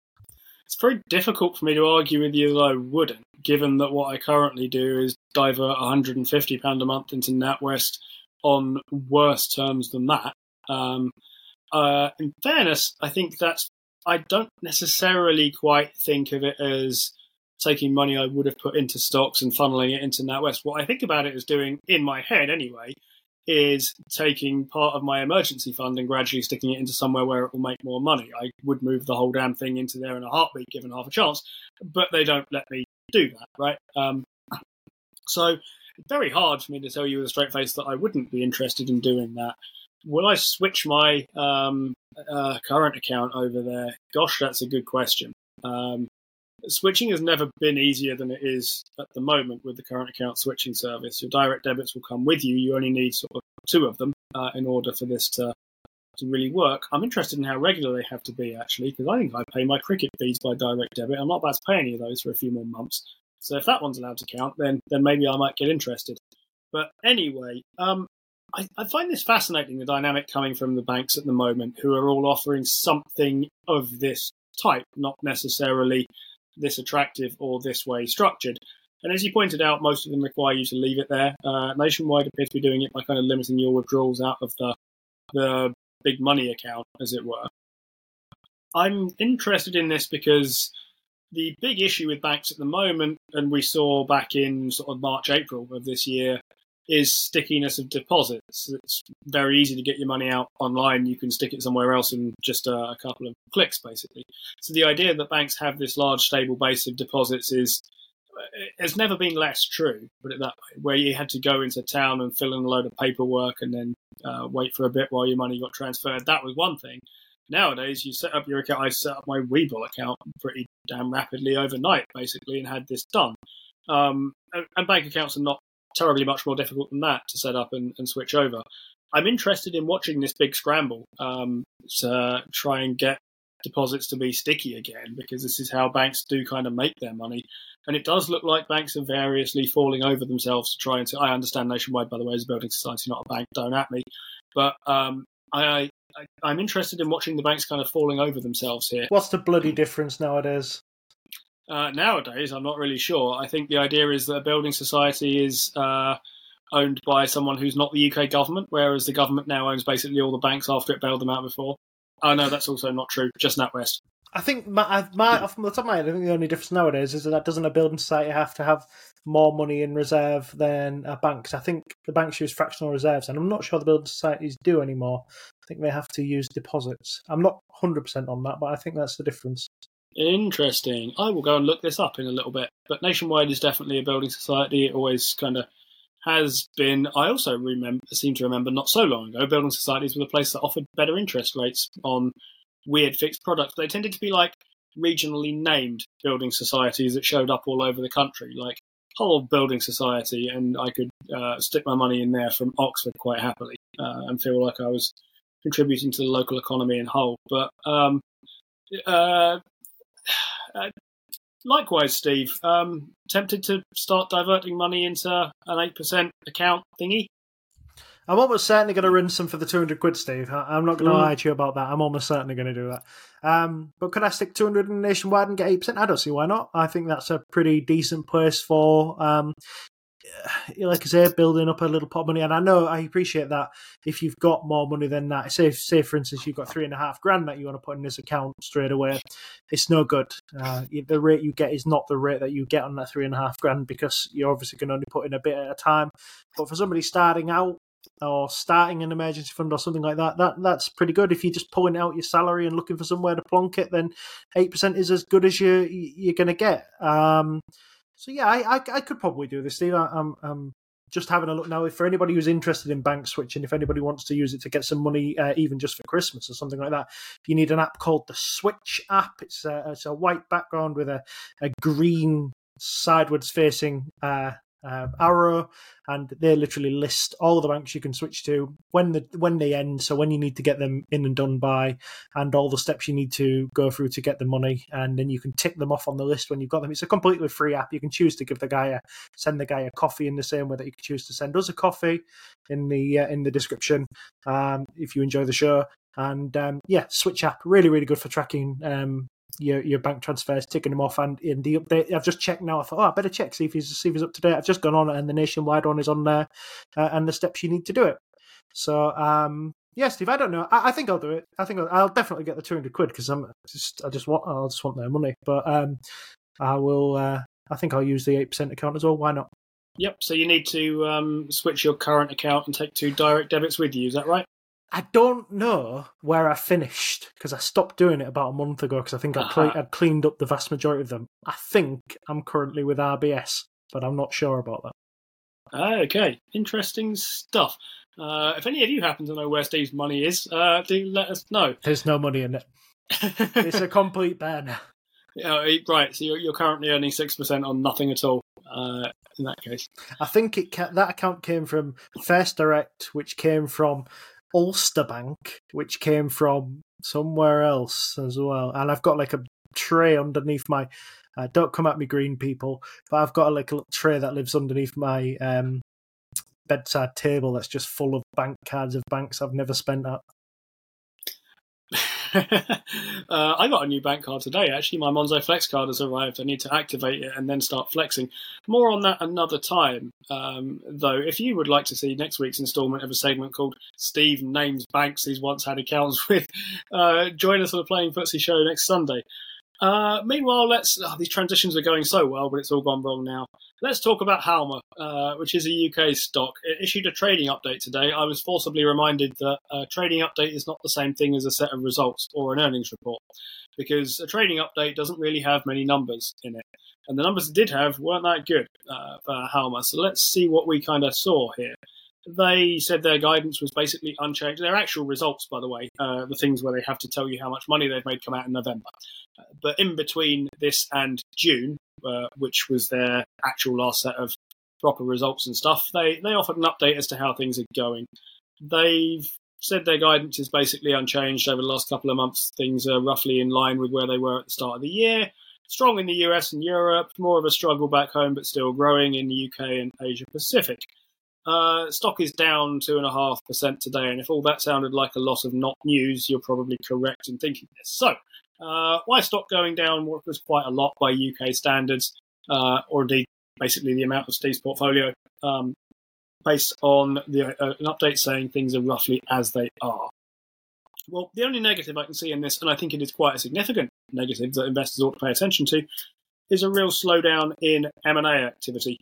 It's very difficult for me to argue with you that I wouldn't, given that what I currently do is divert one hundred fifty pounds a month into NatWest on worse terms than that. Um, uh, in fairness, I think that's, I don't necessarily quite think of it as taking money I would have put into stocks and funneling it into NatWest. What I think about it as doing, in my head anyway, is taking part of my emergency fund and gradually sticking it into somewhere where it will make more money. I would move the whole damn thing into there in a heartbeat, given half a chance, but they don't let me do that, right? Um, so, it's very hard for me to tell you with a straight face that I wouldn't be interested in doing that. Will I switch my um, uh, current account over there? Gosh, that's a good question. Um, switching has never been easier than it is at the moment with the current account switching service. Your direct debits will come with you. You only need sort of two of them uh, in order for this to to really work. I'm interested in how regular they have to be, actually, because I think I pay my cricket fees by direct debit. I'm not about to pay any of those for a few more months. So if that one's allowed to count, then then maybe I might get interested. But anyway, um, I, I find this fascinating, the dynamic coming from the banks at the moment, who are all offering something of this type, not necessarily this attractive or this way structured. And as you pointed out, most of them require you to leave it there. Uh, Nationwide appears to be doing it by kind of limiting your withdrawals out of the the big money account, as it were. I'm interested in this because the big issue with banks at the moment, and we saw back in sort of March, April of this year, is stickiness of deposits. It's very easy to get your money out online. You can stick it somewhere else in just a, a couple of clicks, basically. So the idea that banks have this large, stable base of deposits is it's never been less true, put it that way, where you had to go into town and fill in a load of paperwork and then uh, wait for a bit while your money got transferred. That was one thing. Nowadays, you set up your account. I set up my Webull account pretty damn rapidly overnight, basically, and had this done. Um, and, and bank accounts are not terribly much more difficult than that to set up and, and switch over. I'm interested in watching this big scramble um, to try and get deposits to be sticky again, because this is how banks do kind of make their money. And it does look like banks are variously falling over themselves to try and say, I understand Nationwide, by the way, is a building society, not a bank, don't at me. But um, I, I, I'm interested in watching the banks kind of falling over themselves here. What's the bloody difference nowadays? Uh, nowadays, I'm not really sure. I think the idea is that a building society is uh, owned by someone who's not the U K government, whereas the government now owns basically all the banks after it bailed them out before. Oh, no, that's also not true. Just NatWest. I think, my, my, off the top of my head, I think the only difference nowadays is that doesn't a building society have to have more money in reserve than a bank? 'Cause I think the banks use fractional reserves, and I'm not sure the building societies do anymore. I think they have to use deposits. I'm not one hundred percent on that, but I think that's the difference. Interesting. I will go and look this up in a little bit. But Nationwide is definitely a building society. It always kind of has been. I also remember, seem to remember not so long ago, building societies were the place that offered better interest rates on weird fixed products. They tended to be like regionally named building societies that showed up all over the country, like Hull Building Society, and I could uh, stick my money in there from Oxford quite happily uh, and feel like I was contributing to the local economy in Hull. But um, uh, uh, likewise, Steve, um, tempted to start diverting money into an eight percent account thingy? I'm almost certainly going to run some for the two hundred quid, Steve. I'm not going to mm. lie to you about that. I'm almost certainly going to do that. Um, but could I stick two hundred in Nationwide and get eight percent? I don't see why not. I think that's a pretty decent place for, um, like I say, building up a little pot of money. And I know, I appreciate that if you've got more money than that, say, say for instance, you've got three and a half grand that you want to put in this account straight away, it's no good. Uh, the rate you get is not the rate that you get on that three and a half grand, because you're obviously going to only put in a bit at a time. But for somebody starting out, or starting an emergency fund or something like that, that that's pretty good. If you're just pulling out your salary and looking for somewhere to plonk it, then eight percent is as good as you, you're going to get. Um, so yeah, I, I I could probably do this, Steve. I, I'm, I'm just having a look now. For anybody who's interested in bank switching, if anybody wants to use it to get some money, uh, even just for Christmas or something like that, you need an app called the Switch app. It's a, it's a white background with a, a green sideways facing uh Uh, arrow, and they literally list all of the banks you can switch to, when the when they end, so when you need to get them in and done by, and all the steps you need to go through to get the money, and then you can tick them off on the list when you've got them. It's a completely free app. You can choose to give the guy a send the guy a coffee in the same way that you can choose to send us a coffee in the uh, in the description um, if you enjoy the show. And um, yeah, Switch app, really really good for tracking um, your your bank transfers, ticking them off, and in the update, I've just checked now. I thought, oh, I better check see if he's see if he's up to date. I've just gone on, and the Nationwide one is on there, uh, and the steps you need to do it. So, um, yeah, Steve, I don't know. I, I think I'll do it. I think I'll, I'll definitely get the two hundred quid, because I'm just I just want I just want their money. But um, I will. Uh, I think I'll use the eight percent account as well. Why not? Yep. So you need to um, switch your current account and take two direct debits with you. Is that right? I don't know where I finished, because I stopped doing it about a month ago, because I think I'd, Uh-huh. cle- I'd cleaned up the vast majority of them. I think I'm currently with R B S, but I'm not sure about that. Ah, okay, interesting stuff. Uh, if any of you happen to know where Steve's money is, uh, do let us know. There's no money in it. It's a complete burner. Yeah, right, so you're, you're currently earning six percent on nothing at all, uh, in that case. I think it ca- that account came from First Direct, which came from Ulster Bank, which came from somewhere else as well. And I've got like a tray underneath my... Uh, don't come at me, green people, but I've got a, like a little tray that lives underneath my um, bedside table that's just full of bank cards of banks I've never spent at. uh, I got a new bank card today, actually. My Monzo Flex card has arrived. I need to activate it and then start flexing. More on that another time, um, though. If you would like to see next week's instalment of a segment called Steve Names Banks He's Once Had Accounts With, uh, join us on the Playing Footsie show next Sunday. Uh, meanwhile, let's. Oh, these transitions are going so well, but it's all gone wrong now. Let's talk about Halma, uh, which is a U K stock. It issued a trading update today. I was forcibly reminded that a trading update is not the same thing as a set of results or an earnings report, because a trading update doesn't really have many numbers in it. And the numbers it did have weren't that good uh, for Halma. So let's see what we kind of saw here. They said their guidance was basically unchanged. Their actual results, by the way, uh, the things where they have to tell you how much money they've made, come out in November. Uh, but in between this and June, uh, which was their actual last set of proper results and stuff, they, they offered an update as to how things are going. They've said their guidance is basically unchanged over the last couple of months. Things are roughly in line with where they were at the start of the year. Strong in the U S and Europe, more of a struggle back home, but still growing in the U K and Asia Pacific. Uh, stock is down two point five percent today, and if all that sounded like a lot of not news, you're probably correct in thinking this. So, uh, why is stock going down was quite a lot by U K standards, uh, or indeed basically the amount of Steve's portfolio, um, based on the, uh, an update saying things are roughly as they are. Well, the only negative I can see in this, and I think it is quite a significant negative that investors ought to pay attention to, is a real slowdown in M and A activity.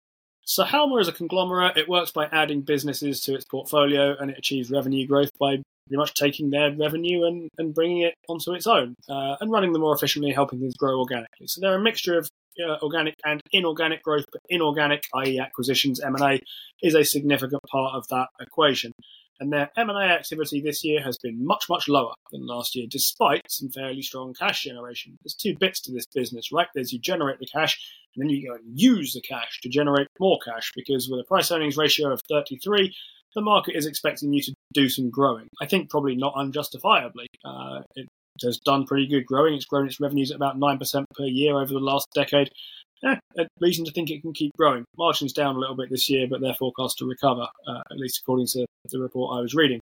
So Halma is a conglomerate. It works by adding businesses to its portfolio, and it achieves revenue growth by pretty much taking their revenue and, and bringing it onto its own uh, and running them more efficiently, helping things grow organically. So they're a mixture of uh, organic and inorganic growth, but inorganic, that is acquisitions, M and A, is a significant part of that equation. And their M and A activity this year has been much, much lower than last year, despite some fairly strong cash generation. There's two bits to this business, right? There's you generate the cash, and then you go and use the cash to generate more cash, because with a price-earnings ratio of thirty-three, the market is expecting you to do some growing. I think probably not unjustifiably. Uh, it has done pretty good growing. It's grown its revenues at about nine percent per year over the last decade. Yeah, a reason to think it can keep growing. Margins down a little bit this year, but they're forecast to recover, uh, at least according to the report I was reading.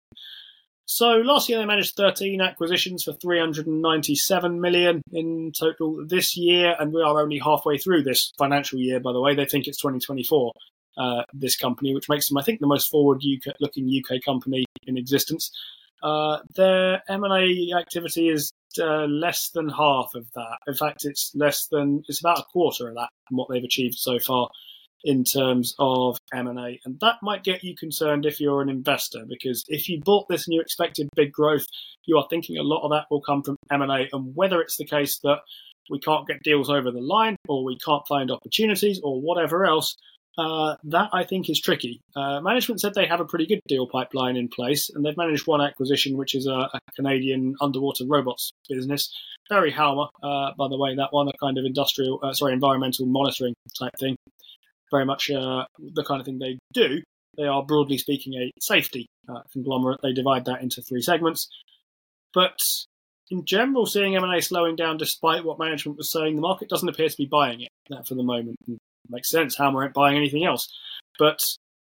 So last year they managed thirteen acquisitions for three hundred ninety-seven million in total this year, and we are only halfway through this financial year, by the way. They think it's twenty twenty-four, uh, this company, which makes them, I think, the most forward-looking U K company in existence. Uh, their M and A activity is uh, less than half of that. In fact, it's less than, it's about a quarter of that from what they've achieved so far in terms of M and A. And that might get you concerned if you're an investor, because if you bought this and you expected big growth, you are thinking a lot of that will come from M and A. And whether it's the case that we can't get deals over the line, or we can't find opportunities, or whatever else, Uh, that I think is tricky. Uh, management said they have a pretty good deal pipeline in place, and they've managed one acquisition, which is a, a Canadian underwater robots business. Very Halma, uh, by the way, that one, a kind of industrial, uh, sorry, environmental monitoring type thing. Very much uh, the kind of thing they do. They are, broadly speaking, a safety uh, conglomerate. They divide that into three segments. But in general, seeing M and A slowing down despite what management was saying, the market doesn't appear to be buying it uh, for the moment. Makes sense. Halma ain't buying anything else. But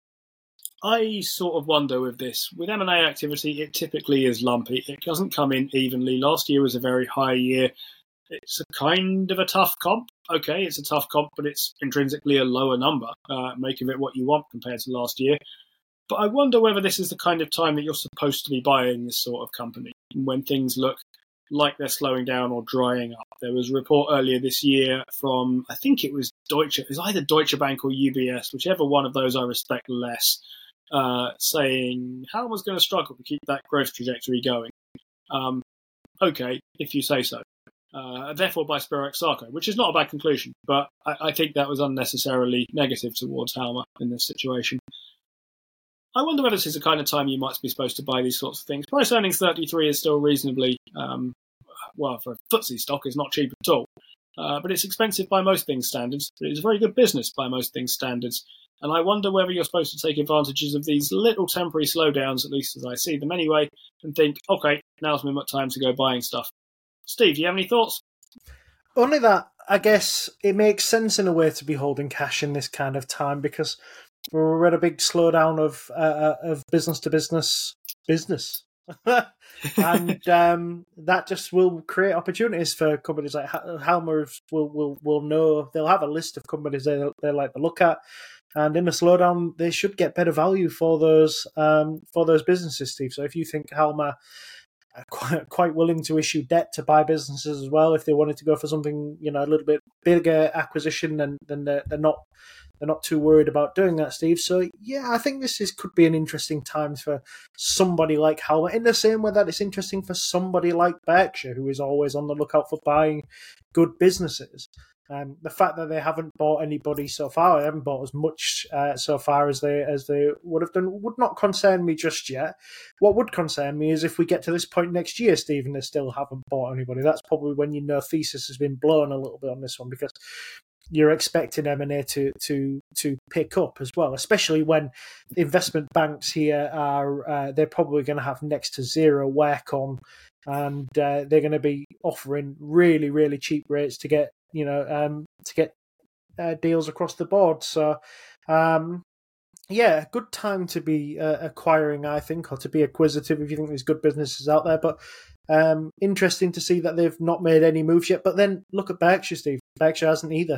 I sort of wonder with this. With M and A activity, it typically is lumpy. It doesn't come in evenly. Last year was a very high year. It's a kind of a tough comp. Okay, it's a tough comp, but it's intrinsically a lower number. Uh, make of it what you want compared to last year. But I wonder whether this is the kind of time that you're supposed to be buying this sort of company, when things look like they're slowing down or drying up. There was a report earlier this year from, I think it was Deutsche, it was either Deutsche Bank or U B S, whichever one of those I respect less, uh, saying Halma's going to struggle to keep that growth trajectory going. Um, okay, if you say so. Uh, therefore by Spiro Sarko, which is not a bad conclusion, but I, I think that was unnecessarily negative towards Halma in this situation. I wonder whether this is the kind of time you might be supposed to buy these sorts of things. Price earnings thirty-three is still reasonably, um, well, for a footsie stock, it's not cheap at all. Uh, but it's expensive by most things standards. It's a very good business by most things standards. And I wonder whether you're supposed to take advantages of these little temporary slowdowns, at least as I see them anyway, and think, okay, now's my time to go buying stuff. Steve, do you have any thoughts? Only that, I guess it makes sense in a way to be holding cash in this kind of time, because we're at a big slowdown of uh, of business to business business. and um, that just will create opportunities for companies like Halma. Will will will know they'll have a list of companies they they like to look at, and in a slowdown they should get better value for those um, for those businesses, Steve. So if you think Halma are quite quite willing to issue debt to buy businesses as well, if they wanted to go for something you know a little bit bigger acquisition, then then they're, they're not. They're not too worried about doing that, Steve. So, yeah, I think this is could be an interesting time for somebody like Halma, in the same way that it's interesting for somebody like Berkshire, who is always on the lookout for buying good businesses. Um, the fact that they haven't bought anybody so far, they haven't bought as much uh, so far as they as they would have done, would not concern me just yet. What would concern me is if we get to this point next year, Steve, and they still haven't bought anybody. That's probably when you know thesis has been blown a little bit on this one, because you're expecting M and A to, to to pick up as well, especially when investment banks here are uh, they're probably going to have next to zero work on, and uh, they're going to be offering really really cheap rates to get you know um, to get uh, deals across the board. So um, yeah, good time to be uh, acquiring, I think, or to be acquisitive if you think there's good businesses out there. But um, interesting to see that they've not made any moves yet. But then look at Berkshire, Steve. Berkshire hasn't either.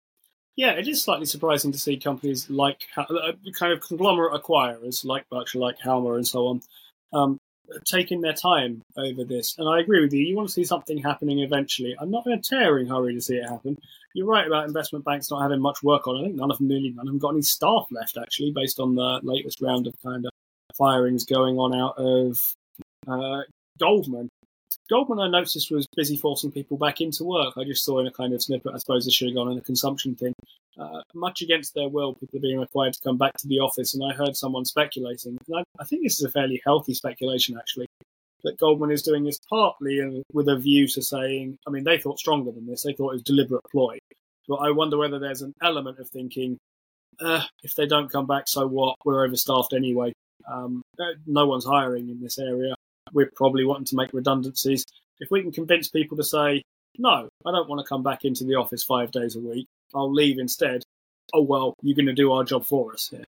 Yeah, it is slightly surprising to see companies like kind of conglomerate acquirers like Berkshire, like Halma, and so on, um, taking their time over this. And I agree with you. You want to see something happening eventually. I'm not in a tearing hurry to see it happen. You're right about investment banks not having much work on. I think none of them really none of them got any staff left, actually, based on the latest round of kind of firings going on out of uh, Goldman. Goldman, I noticed, was busy forcing people back into work. I just saw in a kind of snippet, I suppose this should have gone in a consumption thing. Uh, much against their will, people are being required to come back to the office, and I heard someone speculating, and I, I think this is a fairly healthy speculation, actually, that Goldman is doing this partly with a view to saying, I mean, they thought stronger than this, they thought it was deliberate ploy, but I wonder whether there's an element of thinking, uh, if they don't come back, so what? We're overstaffed anyway. Um, no one's hiring in this area. We're probably wanting to make redundancies. If we can convince people to say, no, I don't want to come back into the office five days a week, I'll leave instead. Oh, well, you're going to do our job for us here.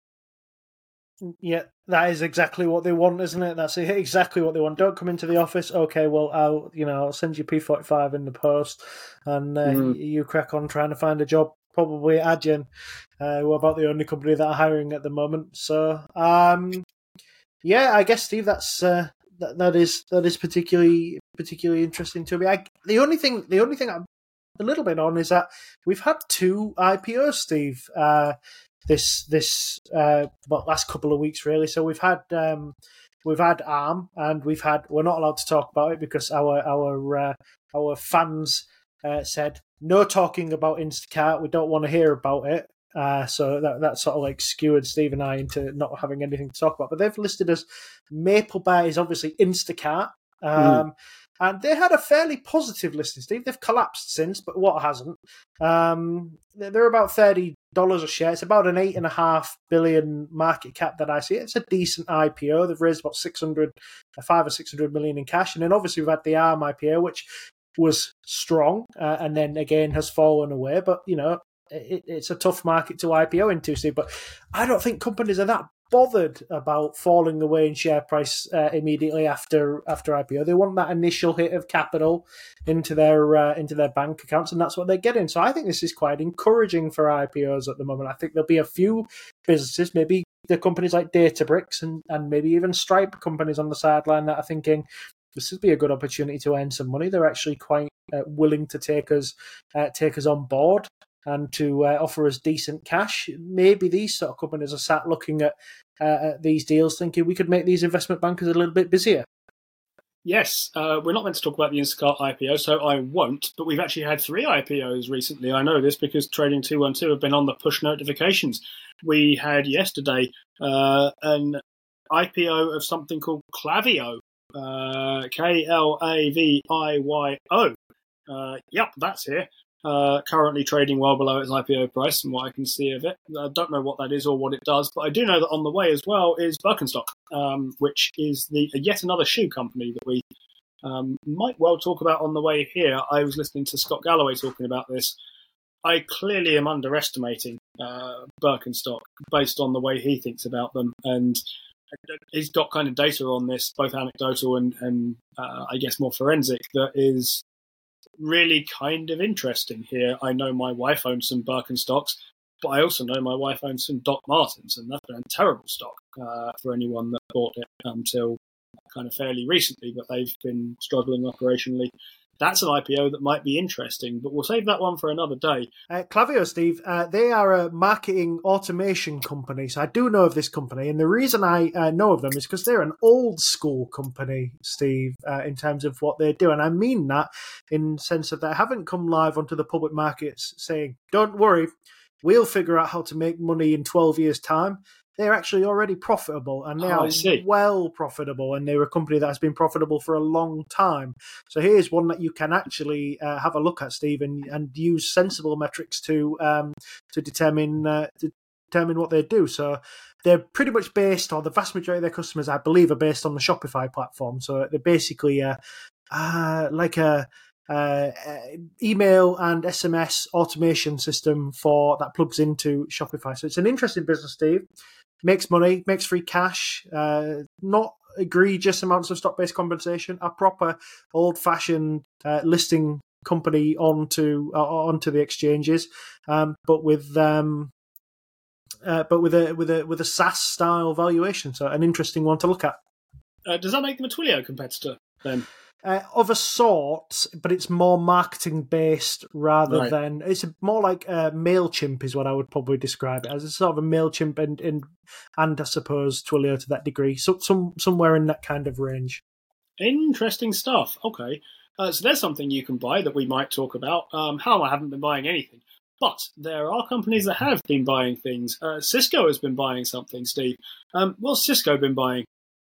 Yeah, that is exactly what they want, isn't it? That's exactly what they want. Don't come into the office. Okay, well, I'll you know I'll send you P forty-five in the post, and uh, mm. you crack on trying to find a job. Probably at Adyen, uh, who are about the only company that are hiring at the moment. So, um, yeah, I guess Steve, that's uh, that that is that is particularly particularly interesting to me. I, the only thing the only thing I'm a little bit on is that we've had two I P Os, Steve. Uh, this this uh, well, last couple of weeks really. So we've had um, we've had Arm, and we've had we're not allowed to talk about it because our our uh, our fans uh, said no talking about Instacart. We don't want to hear about it. Uh, so that that sort of like skewered Steve and I into not having anything to talk about. But they've listed as MapleBear is obviously Instacart. Um, mm. And they had a fairly positive listing, Steve. They've collapsed since, but what hasn't? Um, they're about thirty dollars a share. It's about an eight point five billion market cap that I see. It's a decent I P O. They've raised about six hundred, five or six hundred million in cash. And then obviously we've had the Arm I P O, which was strong uh, and then again has fallen away. But, you know, it, it's a tough market to I P O into, Steve. But I don't think companies are that bothered about falling away in share price uh, immediately after after I P O. They want that initial hit of capital into their uh, into their bank accounts, and that's what they're getting. So I think this is quite encouraging for I P Os at the moment. I think there'll be a few businesses, maybe the companies like Databricks and, and maybe even Stripe companies on the sideline that are thinking this would be a good opportunity to earn some money. They're actually quite uh, willing to take us uh, take us on board and to uh, offer us decent cash. Maybe these sort of companies are sat looking at, uh, at these deals thinking we could make these investment bankers a little bit busier. Yes, uh, we're not meant to talk about the Instacart I P O, so I won't, but we've actually had three I P Os recently. I know this because Trading two twelve have been on the push notifications. We had yesterday uh, an I P O of something called Klaviyo, uh, K L A V I Y O. Uh, yep, that's here. Uh, currently trading well below its I P O price from what I can see of it. I don't know what that is or what it does, but I do know that on the way as well is Birkenstock, um, which is the yet another shoe company that we um, might well talk about on the way here. I was listening to Scott Galloway talking about this. I clearly am underestimating uh, Birkenstock based on the way he thinks about them, and he's got kind of data on this, both anecdotal and, and uh, I guess more forensic, that is really kind of interesting here. I know my wife owns some Birkenstocks, but I also know my wife owns some Doc Martens, and that's been a terrible stock uh, for anyone that bought it until kind of fairly recently, but they've been struggling operationally. That's an I P O that might be interesting, but we'll save that one for another day. Uh, Klaviyo, Steve, uh, they are a marketing automation company, so I do know of this company, and the reason I uh, know of them is because they're an old school company, Steve, uh, in terms of what they do, and I mean that in the sense of they haven't come live onto the public markets saying, don't worry, we'll figure out how to make money in twelve years' time. They're actually already profitable, and they Oh, are I see. well profitable, and they're a company that has been profitable for a long time. So here's one that you can actually uh, have a look at, Steve, and, and use sensible metrics to um, to determine uh, to determine what they do. So they're pretty much based, or the vast majority of their customers, I believe, are based on the Shopify platform. So they're basically uh, uh, like a Uh, email and S M S automation system for that plugs into Shopify. So it's an interesting business, Steve. Makes money, makes free cash, uh, not egregious amounts of stock-based compensation, a proper old-fashioned uh, listing company onto uh, onto the exchanges, um, but with um, uh, but with a with a with a SaaS style valuation. So an interesting one to look at. Uh, does that make them a Twilio competitor then? Uh, of a sort, but it's more marketing based rather Right. than it's more like uh, Mailchimp is what I would probably describe it as. It's sort of a Mailchimp and and, and I suppose Twilio to that degree, so some somewhere in that kind of range. Interesting stuff. Okay, uh, so there's something you can buy that we might talk about. Um, how I haven't been buying anything, but there are companies that have been buying things. Uh, Cisco has been buying something, Steve. Um, what's Cisco been buying?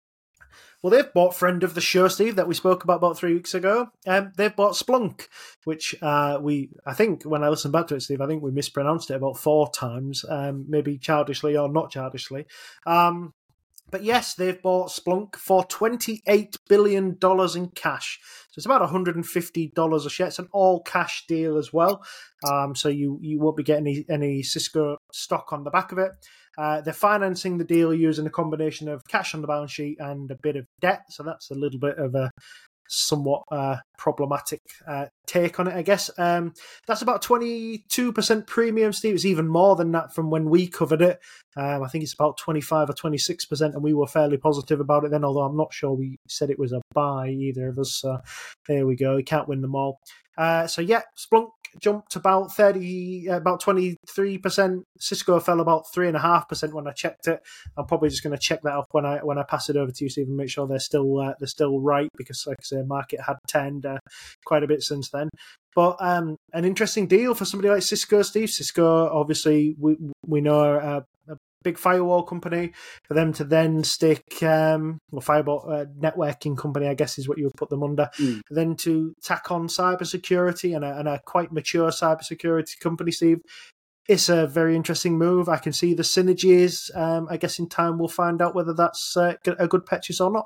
Well, they've bought friend of the show, Steve, that we spoke about about three weeks ago. Um, they've bought Splunk, which uh, we, I think, when I listened back to it, Steve, I think we mispronounced it about four times, um, maybe childishly or not childishly. Um, but yes, they've bought Splunk for twenty-eight billion dollars in cash. So it's about one hundred fifty dollars a share. It's an all-cash deal as well. Um, so you, you won't be getting any, any Cisco stock on the back of it. Uh, they're financing the deal using a combination of cash on the balance sheet and a bit of debt. So that's a little bit of a somewhat uh, problematic uh, take on it, I guess. Um, that's about twenty-two percent premium, Steve. It's even more than that from when we covered it. Um, I think it's about twenty-five or twenty-six percent, and we were fairly positive about it then, although I'm not sure we said it was a buy, either of us. So there we go. We can't win them all. Uh, so yeah, Splunk jumped about thirty, about twenty-three percent. Cisco fell about three and a half percent when I checked it. I'm probably just going to check that up when I when I pass it over to you, Steve, and make sure they're still uh, they're still right, because, like I say, market had turned uh, quite a bit since then. But um, an interesting deal for somebody like Cisco, Steve. Cisco, obviously, we we know are a big firewall company. For them to then stick, um, well, firewall uh, networking company, I guess, is what you would put them under. Mm. Then to tack on cybersecurity and a, and a quite mature cybersecurity company, Steve. It's a very interesting move. I can see the synergies. Um, I guess in time we'll find out whether that's uh, a good purchase or not.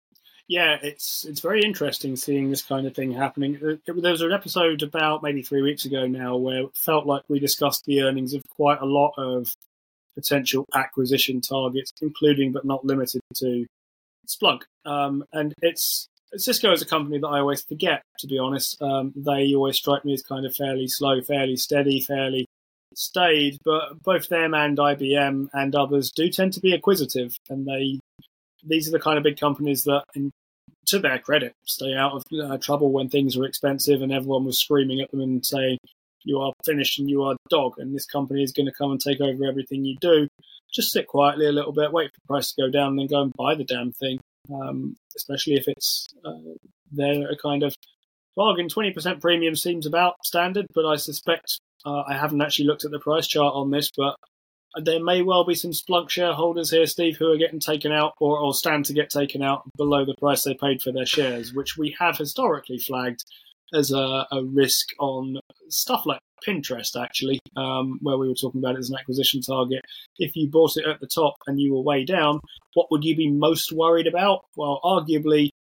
Yeah, it's it's very interesting seeing this kind of thing happening. There was an episode about maybe three weeks ago now where it felt like we discussed the earnings of quite a lot of potential acquisition targets, including but not limited to Splunk. Um, and it's Cisco is a company that I always forget, to be honest. Um, they always strike me as kind of fairly slow, fairly steady, fairly staid, but both them and I B M and others do tend to be acquisitive, and they these are the kind of big companies that, in, to their credit, stay out of uh, trouble when things are expensive and everyone was screaming at them and saying, you are finished and you are dog, and this company is going to come and take over everything you do. Just sit quietly a little bit, wait for the price to go down, and then go and buy the damn thing, um, especially if it's uh, they're a kind of bargain. twenty percent premium seems about standard, but I suspect, uh, I haven't actually looked at the price chart on this, but there may well be some Splunk shareholders here, Steve, who are getting taken out or, or stand to get taken out below the price they paid for their shares, which we have historically flagged as a, a risk on stuff like Pinterest, actually, um, where we were talking about it as an acquisition target. If you bought it at the top and you were way down, what would you be most worried about? Well, arguably,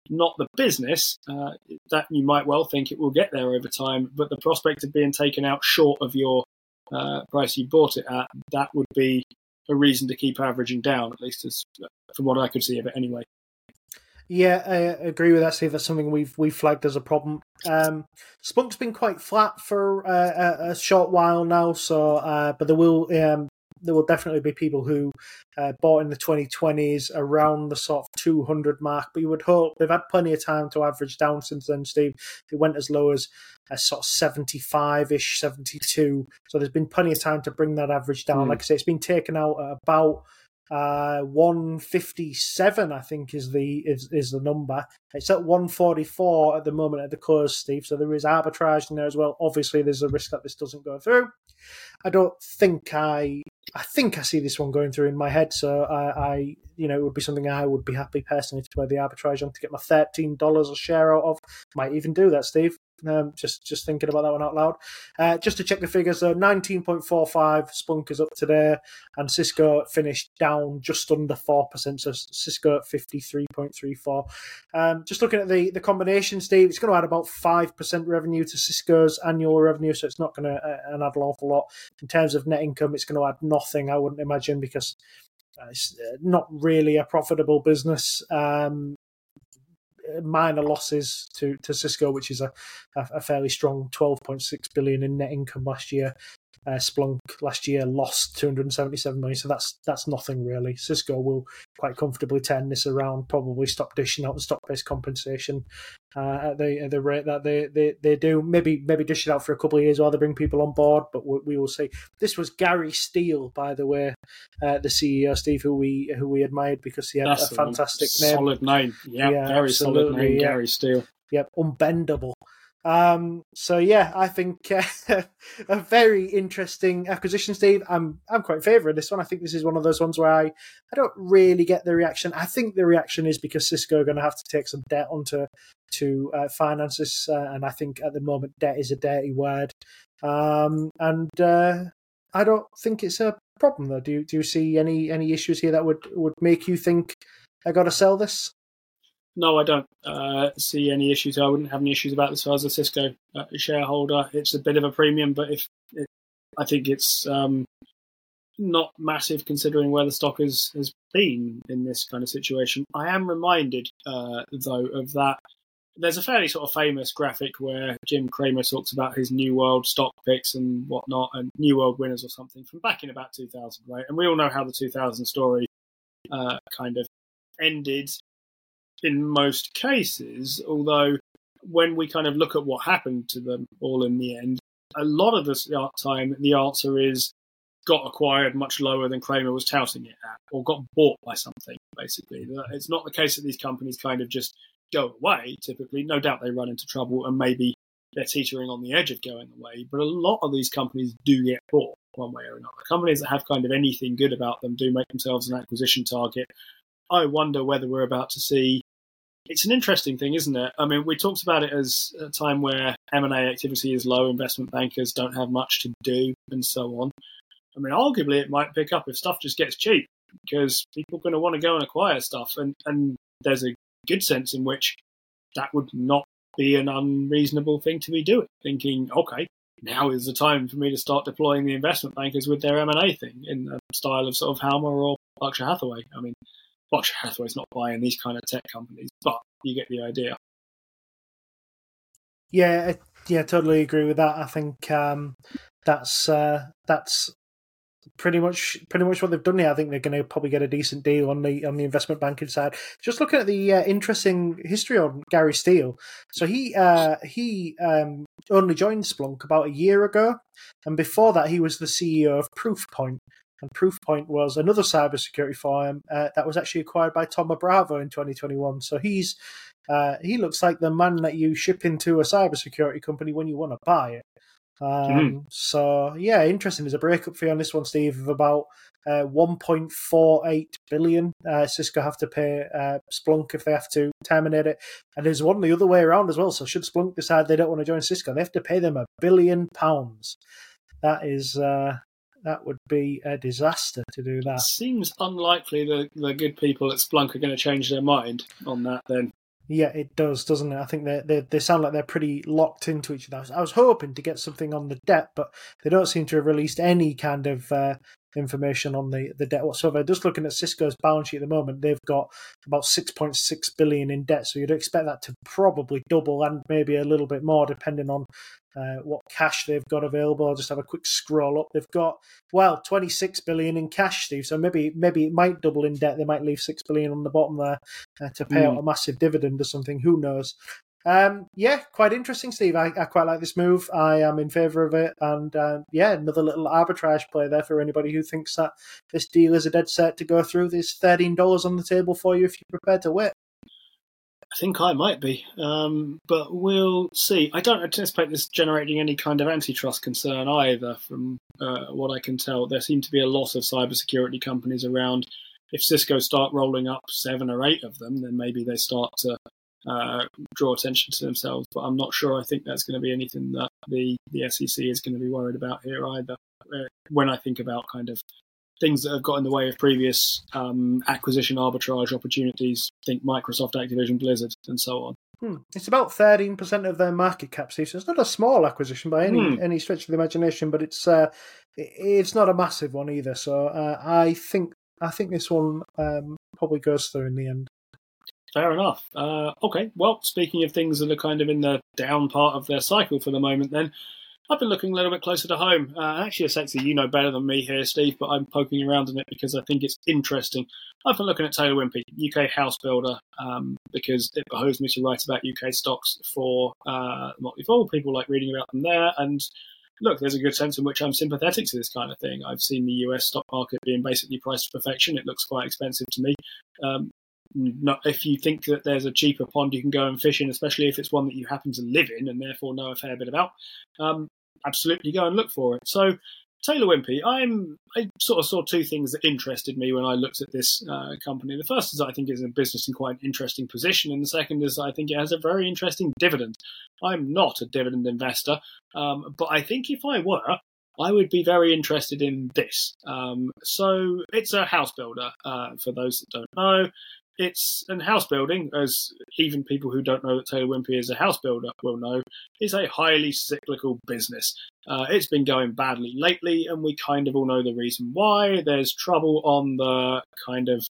not the business. Uh, that you might well think it will get there over time, but the prospect of being taken out short of your uh, price you bought it at, that would be a reason to keep averaging down, at least as from what I could see of it anyway. Yeah, I agree with that, Steve. That's something we've we've flagged as a problem. Um, Splunk's been quite flat for uh, a, a short while now, so uh, but there will um, there will definitely be people who uh, bought in the twenty twenties around the sort of two hundred mark. But you would hope they've had plenty of time to average down since then, Steve. It went as low as a sort of seventy-five-ish, seventy-two. So there's been plenty of time to bring that average down. Mm. Like I say, it's been taken out at about Uh, one fifty-seven, I think, is the is, is the number. It's at one forty-four at the moment at the close, Steve. So there is arbitrage in there as well. Obviously, there's a risk that this doesn't go through. I don't think I. I think I see this one going through in my head. So I, I you know, it would be something I would be happy personally to wear the arbitrage on to get my thirteen dollars a share out of. Might even do that, Steve. Um, just just thinking about that one out loud. Uh, just to check the figures, though, nineteen point four five Splunk is up today, and Cisco finished down just under four percent. So Cisco at fifty-three point three four. Um, just looking at the, the combination, Steve, it's going to add about five percent revenue to Cisco's annual revenue, so it's not going to uh, add an awful lot. In terms of net income, it's going to add nothing, I wouldn't imagine, because it's not really a profitable business. Um, minor losses to, to Cisco, which is a, a fairly strong twelve point six billion in net income last year. Uh, Splunk last year lost two hundred seventy-seven million, so that's that's nothing really. Cisco will quite comfortably turn this around, probably stop dishing out the stock-based compensation uh, at the at the rate that they, they, they do. Maybe maybe dish it out for a couple of years while they bring people on board, but we, we will see. This was Gary Steele, by the way, uh, the C E O, Steve, who we who we admired because he had that's a fantastic a name. Solid name. Yeah, yeah very solid name, yeah. Gary Steele. Yep, unbendable. Um, so yeah, I think uh, a very interesting acquisition, Steve. I'm I'm quite in favour of this one. I think this is one of those ones where I, I don't really get the reaction. I think the reaction is because Cisco are going to have to take some debt onto to uh, finance this, uh, and I think at the moment debt is a dirty word. Um, and uh, I don't think it's a problem though. Do you do you see any any issues here that would would make you think I got to sell this? No, I don't uh, see any issues. I wouldn't have any issues about this as a Cisco uh, shareholder. It's a bit of a premium, but if it, I think it's um, not massive considering where the stock has, has been in this kind of situation. I am reminded, uh, though, of that. There's a fairly sort of famous graphic where Jim Cramer talks about his New World stock picks and whatnot, and New World winners or something from back in about two thousand, right? And we all know how the two thousand story uh, kind of ended. In most cases, although when we kind of look at what happened to them all in the end, a lot of the time the answer is got acquired much lower than Cramer was touting it at, or got bought by something, basically. It's not the case that these companies kind of just go away, typically. No doubt they run into trouble and maybe they're teetering on the edge of going away, but a lot of these companies do get bought one way or another. Companies that have kind of anything good about them do make themselves an acquisition target. I wonder whether we're about to see. It's an interesting thing, isn't it? I mean, we talked about it as a time where M and A activity is low, investment bankers don't have much to do, and so on. I mean, arguably it might pick up if stuff just gets cheap, because people are going to want to go and acquire stuff, and, and there's a good sense in which that would not be an unreasonable thing to be doing, thinking, okay, now is the time for me to start deploying the investment bankers with their M and A thing in the style of sort of Halma or Berkshire Hathaway. I mean, Berkshire Hathaway's not buying these kind of tech companies, but you get the idea. Yeah, yeah, totally agree with that. I think um, that's uh, that's pretty much pretty much what they've done here. I think they're going to probably get a decent deal on the on the investment banking side. Just looking at the uh, interesting history on Gary Steele. So he uh, he um, only joined Splunk about a year ago, and before that he was the C E O of Proofpoint. And Proofpoint was another cybersecurity firm uh, that was actually acquired by Thoma Bravo in twenty twenty-one. So he's uh, he looks like the man that you ship into a cybersecurity company when you want to buy it. Um, mm. So yeah, interesting. There's a breakup fee on this one, Steve, of about uh, one point four eight billion. Uh, Cisco have to pay uh, Splunk if they have to terminate it, and there's one the other way around as well. So should Splunk decide they don't want to join Cisco, they have to pay them a billion pounds. That is. Uh, That would be a disaster to do that. It seems unlikely that the good people at Splunk are going to change their mind on that then. Yeah, it does, doesn't it? I think they they they sound like they're pretty locked into each other. I was, I was hoping to get something on the debt, but they don't seem to have released any kind of uh, information on the, the debt whatsoever. Just looking at Cisco's balance sheet at the moment, they've got about six point six billion in debt, so you'd expect that to probably double and maybe a little bit more depending on uh, what cash they've got available. I'll just have a quick scroll up. They've got, well, twenty-six billion in cash, Steve, so maybe maybe it might double in debt. They might leave six billion on the bottom there uh, to pay Mm. out a massive dividend or something. Who knows? Um, yeah, quite interesting, Steve. I, I quite like this move. I am in favour of it. And uh, yeah, another little arbitrage play there for anybody who thinks that this deal is a dead set to go through. There's thirteen dollars on the table for you if you're prepared to wait. I think I might be, um, but we'll see. I don't anticipate this generating any kind of antitrust concern either, from uh, what I can tell. There seem to be a lot of cybersecurity companies around. If Cisco start rolling up seven or eight of them, then maybe they start to uh, draw attention to themselves. But I'm not sure. I think that's going to be anything that the, the S E C is going to be worried about here either. Uh, when I think about kind of things that have got in the way of previous um, acquisition arbitrage opportunities, think Microsoft, Activision, Blizzard, and so on. Hmm. It's about thirteen percent of their market cap, Steve, so it's not a small acquisition by any Hmm. any stretch of the imagination, but it's uh, it's not a massive one either. So uh, I think I think this one um, probably goes through in the end. Fair enough. Uh, okay, well, speaking of things that are kind of in the down part of their cycle for the moment, then, I've been looking a little bit closer to home. Uh, actually, a sector you know better than me here, Steve, but I'm poking around in it because I think it's interesting. I've been looking at Taylor Wimpey, U K house builder, um, because it behoves me to write about U K stocks for uh, Motley Fool. People like reading about them there. And look, there's a good sense in which I'm sympathetic to this kind of thing. I've seen the U S stock market being basically priced to perfection. It looks quite expensive to me. Um, Not, if you think that there's a cheaper pond you can go and fish in, especially if it's one that you happen to live in and therefore know a fair bit about, um, absolutely go and look for it. So Taylor Wimpey, I'm, I sort of saw two things that interested me when I looked at this uh, company. The first is I think it's a business in quite an interesting position, and the second is I think it has a very interesting dividend. I'm not a dividend investor, um, but I think if I were, I would be very interested in this. Um, so it's a house builder, uh, for those that don't know. It's an house building, as even people who don't know that Taylor Wimpey is a house builder will know, is a highly cyclical business. Uh, it's been going badly lately, and we kind of all know the reason why. There's trouble on the kind of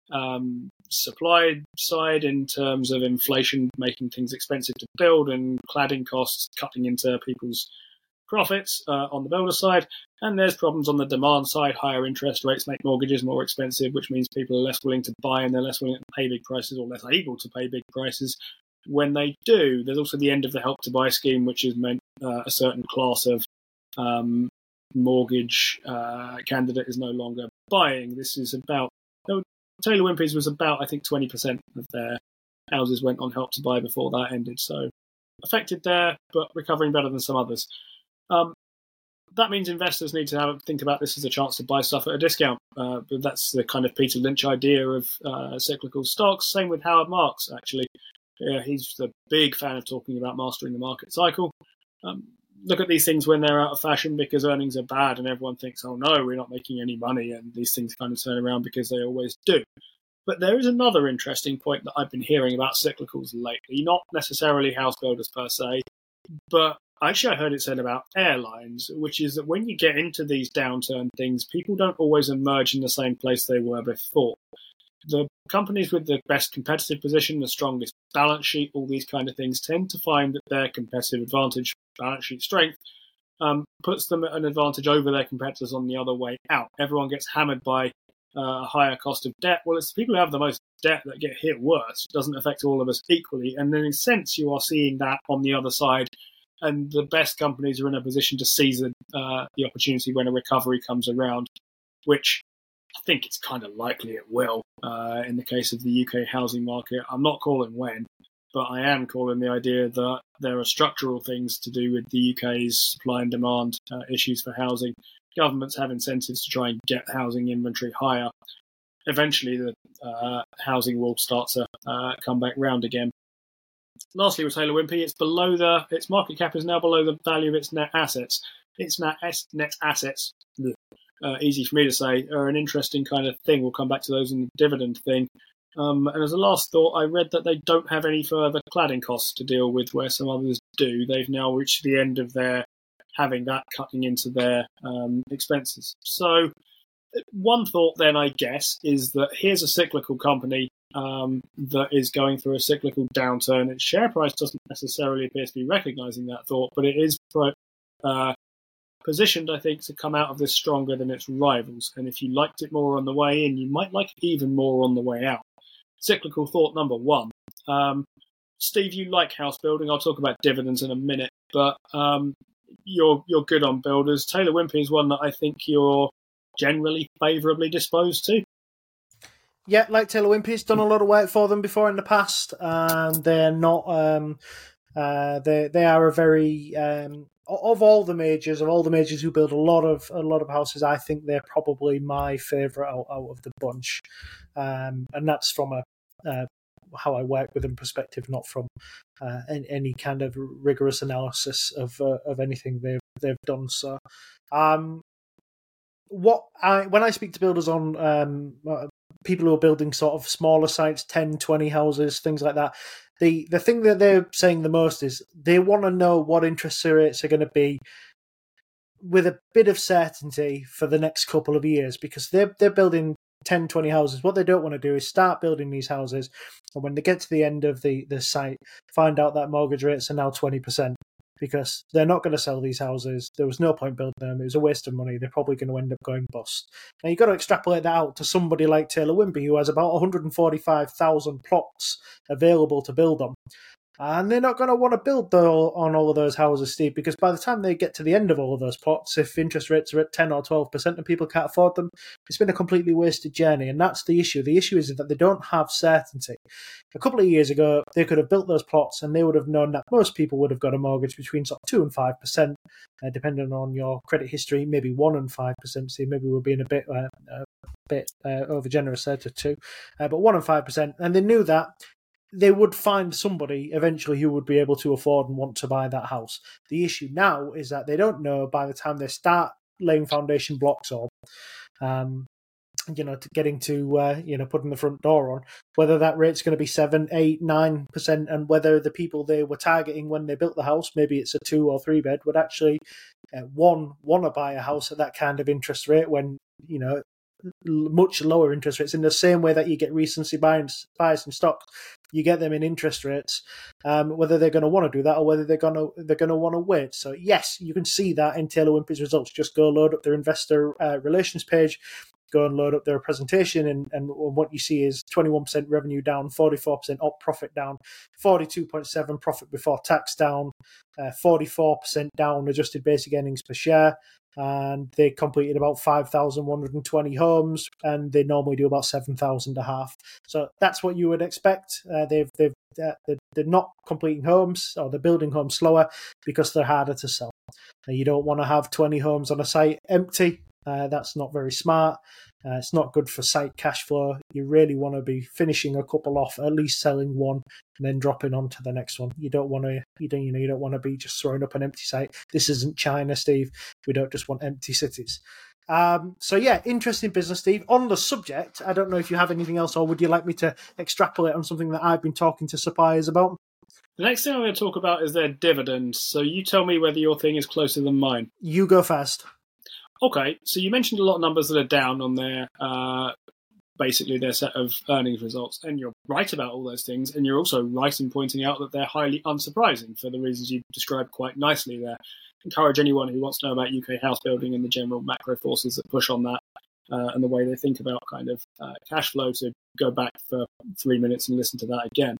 um, supply side in terms of inflation making things expensive to build and cladding costs cutting into people's profits uh, on the builder side, and there's problems on the demand side. Higher interest rates make mortgages more expensive, which means people are less willing to buy and they're less willing to pay big prices, or less able to pay big prices when they do. There's also the end of the Help to Buy scheme, which has meant uh, a certain class of um, mortgage uh, candidate is no longer buying. This is about, no, Taylor Wimpey's was about, I think, twenty percent of their houses went on Help to Buy before that ended, so affected there, but recovering better than some others. Um, that means investors need to have, think about this as a chance to buy stuff at a discount. Uh, but that's the kind of Peter Lynch idea of uh, cyclical stocks. Same with Howard Marks, actually. Yeah, he's the big fan of talking about mastering the market cycle. Um, look at these things when they're out of fashion because earnings are bad and everyone thinks, oh no, we're not making any money, and these things kind of turn around because they always do. But there is another interesting point that I've been hearing about cyclicals lately, not necessarily house builders per se, but actually I heard it said about airlines, which is that when you get into these downturn things, people don't always emerge in the same place they were before. The companies with the best competitive position, the strongest balance sheet, all these kind of things tend to find that their competitive advantage, balance sheet strength, um, puts them at an advantage over their competitors on the other way out. Everyone gets hammered by uh, a higher cost of debt. Well, it's the people who have the most debt that get hit worse. It doesn't affect all of us equally. And then in a sense, you are seeing that on the other side. And the best companies are in a position to seize the, uh, the opportunity when a recovery comes around, which I think it's kind of likely it will uh, in the case of the U K housing market. I'm not calling when, but I am calling the idea that there are structural things to do with the U K's supply and demand uh, issues for housing. Governments have incentives to try and get housing inventory higher. Eventually, the uh, housing will start to uh, come back round again. Lastly, with Taylor Wimpey, it's below the its market cap is now below the value of its net assets. Its net net assets, uh, easy for me to say, are an interesting kind of thing. We'll come back to those in the dividend thing. Um, and as a last thought, I read that they don't have any further cladding costs to deal with where some others do. They've now reached the end of their having that cutting into their um, expenses. So one thought then, I guess, is that here's a cyclical company um, that is going through a cyclical downturn. Its share price doesn't necessarily appear to be recognising that thought, but it is pro- uh, positioned, I think, to come out of this stronger than its rivals. And if you liked it more on the way in, you might like it even more on the way out. Cyclical thought number one. Um, Steve, you like house building. I'll talk about dividends in a minute, but um, you're you're good on builders. Taylor Wimpey is one that I think you're generally favourably disposed to. Yeah, like Taylor Wimpey's done a lot of work for them before in the past, and they're not. Um, uh, they they are a very um, of all the majors, of all the majors who build a lot of a lot of houses. I think they're probably my favourite out, out of the bunch, um, and that's from a uh, how I work with them perspective, not from uh, any, any kind of rigorous analysis of uh, of anything they've they've done. So, um, what I when I speak to builders on um, people who are building sort of smaller sites, ten, twenty houses, things like that, the the thing that they're saying the most is they want to know what interest rates are going to be with a bit of certainty for the next couple of years, because they're they're building ten, twenty houses. What they don't want to do is start building these houses, and when they get to the end of the, the site, find out that mortgage rates are now twenty percent, because they're not going to sell these houses. There was no point building them. It was a waste of money. They're probably going to end up going bust. Now, you've got to extrapolate that out to somebody like Taylor Wimpey, who has about one hundred forty-five thousand plots available to build on. And they're not going to want to build the, on all of those houses, Steve, because by the time they get to the end of all of those plots, if interest rates are at ten or twelve percent and people can't afford them, it's been a completely wasted journey. And that's the issue. The issue is that they don't have certainty. A couple of years ago, they could have built those plots and they would have known that most people would have got a mortgage between sort of two and five percent, uh, depending on your credit history, maybe one and five percent. See, maybe we're being a bit uh, a bit uh, over generous there to two, uh, but one and five percent. And they knew that they would find somebody eventually who would be able to afford and want to buy that house. The issue now is that they don't know by the time they start laying foundation blocks or, um, you know, to getting to, uh, you know, putting the front door on, whether that rate's going to be seven, eight, nine percent, and whether the people they were targeting when they built the house, maybe it's a two or three bed, would actually, uh, one, want to buy a house at that kind of interest rate when, you know, much lower interest rates, in the same way that you get recency bias in stocks, you get them in interest rates. Um, whether they're going to want to do that or whether they're going to they're going to want to wait. So yes, you can see that in Taylor Wimpey's results. Just go load up their investor uh, relations page, go and load up their presentation, and, and what you see is twenty-one percent revenue down, forty-four percent op profit down, forty-two point seven profit before tax down, uh, forty-four percent down adjusted basic earnings per share. And they completed about five thousand one hundred twenty homes, and they normally do about seven thousand a half. So that's what you would expect. Uh, they've they've uh, they're not completing homes, or they're building homes slower because they're harder to sell. Now, you don't want to have twenty homes on a site empty. Uh, that's not very smart. Uh, it's not good for site cash flow. You really want to be finishing a couple off, at least selling one, and then dropping on to the next one. You don't want to, you don't, you know, you don't want to be just throwing up an empty site. This isn't China, Steve. We don't just want empty cities. Um, so yeah, interesting business, Steve. On the subject, I don't know if you have anything else, or would you like me to extrapolate on something that I've been talking to suppliers about? The next thing I'm going to talk about is their dividends. So you tell me whether your thing is closer than mine. You go first. Okay, so you mentioned a lot of numbers that are down on their, uh, basically their set of earnings results, and you're right about all those things, and you're also right in pointing out that they're highly unsurprising for the reasons you described quite nicely there. Encourage anyone who wants to know about U K house building and the general macro forces that push on that, uh, and the way they think about kind of uh, cash flow, to go back for three minutes and listen to that again.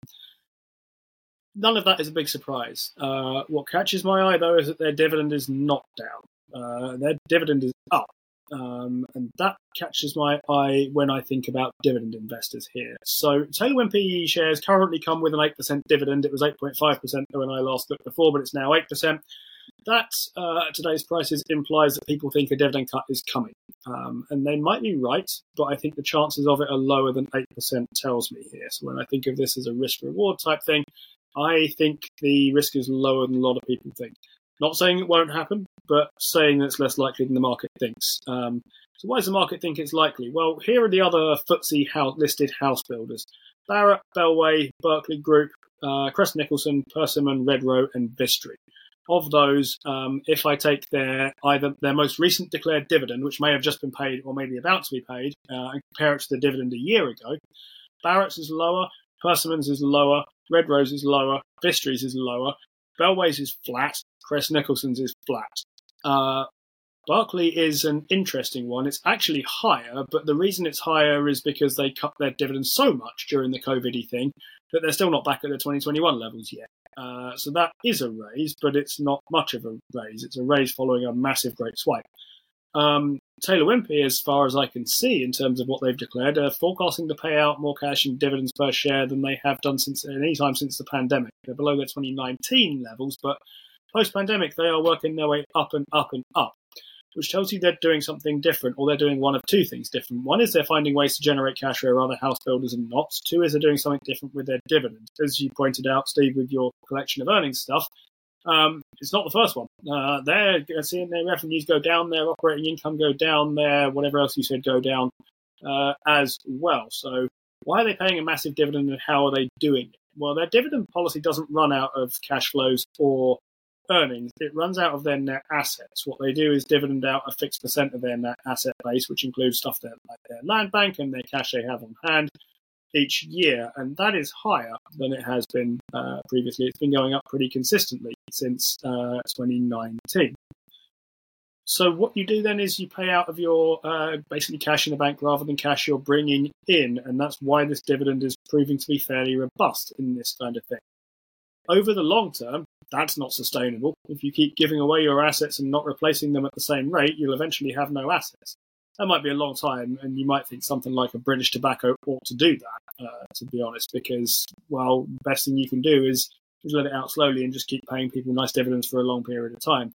None of that is a big surprise. Uh, what catches my eye, though, is that their dividend is not down. Uh, their dividend is up, um, and that catches my eye when I think about dividend investors here. So Taylor Wimpey shares currently come with an eight percent dividend. It was eight point five percent when I last looked before, but it's now eight percent. That, uh, at today's prices, implies that people think a dividend cut is coming. Um, and they might be right, but I think the chances of it are lower than eight percent tells me here. So when I think of this as a risk-reward type thing, I think the risk is lower than a lot of people think. Not saying it won't happen, but saying that it's less likely than the market thinks. Um, So why does the market think it's likely? Well, here are the other F T S E house, listed house builders. Barratt, Bellway, Berkeley Group, uh, Crest Nicholson, Persimmon, Redrow, and Vistry. Of those, um, if I take their either their most recent declared dividend, which may have just been paid or maybe about to be paid, uh, and compare it to the dividend a year ago, Barratt's is lower, Persimmon's is lower, Redrow's is lower, Vistry's is lower, Bellway's is flat, Crest Nicholson's is flat. Uh, Berkeley is an interesting one. It's actually higher, but the reason it's higher is because they cut their dividends so much during the COVID thing that they're still not back at the twenty twenty-one levels yet. Uh, so that is a raise, but it's not much of a raise. It's a raise following a massive great swipe. Um, Taylor Wimpey, as far as I can see, in terms of what they've declared, are forecasting to pay out more cash in dividends per share than they have done since any time since the pandemic. They're below their twenty nineteen levels, but post-pandemic they are working their way up and up and up, which tells you they're doing something different, or they're doing one of two things different. One is they're finding ways to generate cash where other house builders are not. Two is they're doing something different with their dividends. As you pointed out, Steve, with your collection of earnings stuff, um, it's not the first one. Uh, they're seeing their revenues go down, their operating income go down, their whatever else you said go down uh, as well. So why are they paying a massive dividend, and how are they doing it? Well, their dividend policy doesn't run out of cash flows or earnings. It runs out of their net assets. What they do is dividend out a fixed percent of their net asset base, which includes stuff that, like their land bank and their cash they have on hand each year, and that is higher than it has been uh, previously. It's been going up pretty consistently since uh, twenty nineteen. So what you do then is you pay out of your uh, basically cash in the bank rather than cash you're bringing in, and that's why this dividend is proving to be fairly robust in this kind of thing. Over the long term, that's not sustainable. If you keep giving away your assets and not replacing them at the same rate, you'll eventually have no assets. That might be a long time, and you might think something like a British Tobacco ought to do that, uh, to be honest, because, well, the best thing you can do is, is let it out slowly and just keep paying people nice dividends for a long period of time.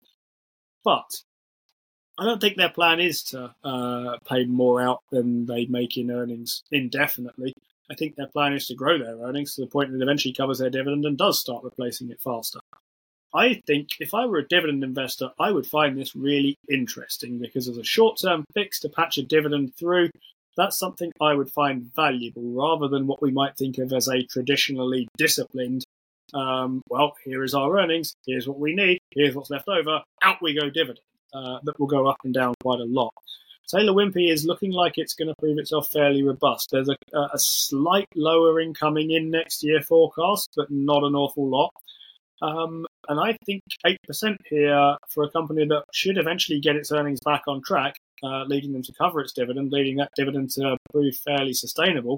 But I don't think their plan is to uh, pay more out than they make in earnings indefinitely. I think their plan is to grow their earnings to the point that it eventually covers their dividend and does start replacing it faster. I think if I were a dividend investor, I would find this really interesting, because as a short-term fix to patch a dividend through, that's something I would find valuable rather than what we might think of as a traditionally disciplined, um, well, here is our earnings, here's what we need, here's what's left over, out we go dividend, uh, that will go up and down quite a lot. Taylor Wimpey is looking like it's going to prove itself fairly robust. There's a, a slight lower incoming in next year forecast, but not an awful lot. Um, and I think eight percent here for a company that should eventually get its earnings back on track, uh, leading them to cover its dividend, leading that dividend to prove fairly sustainable.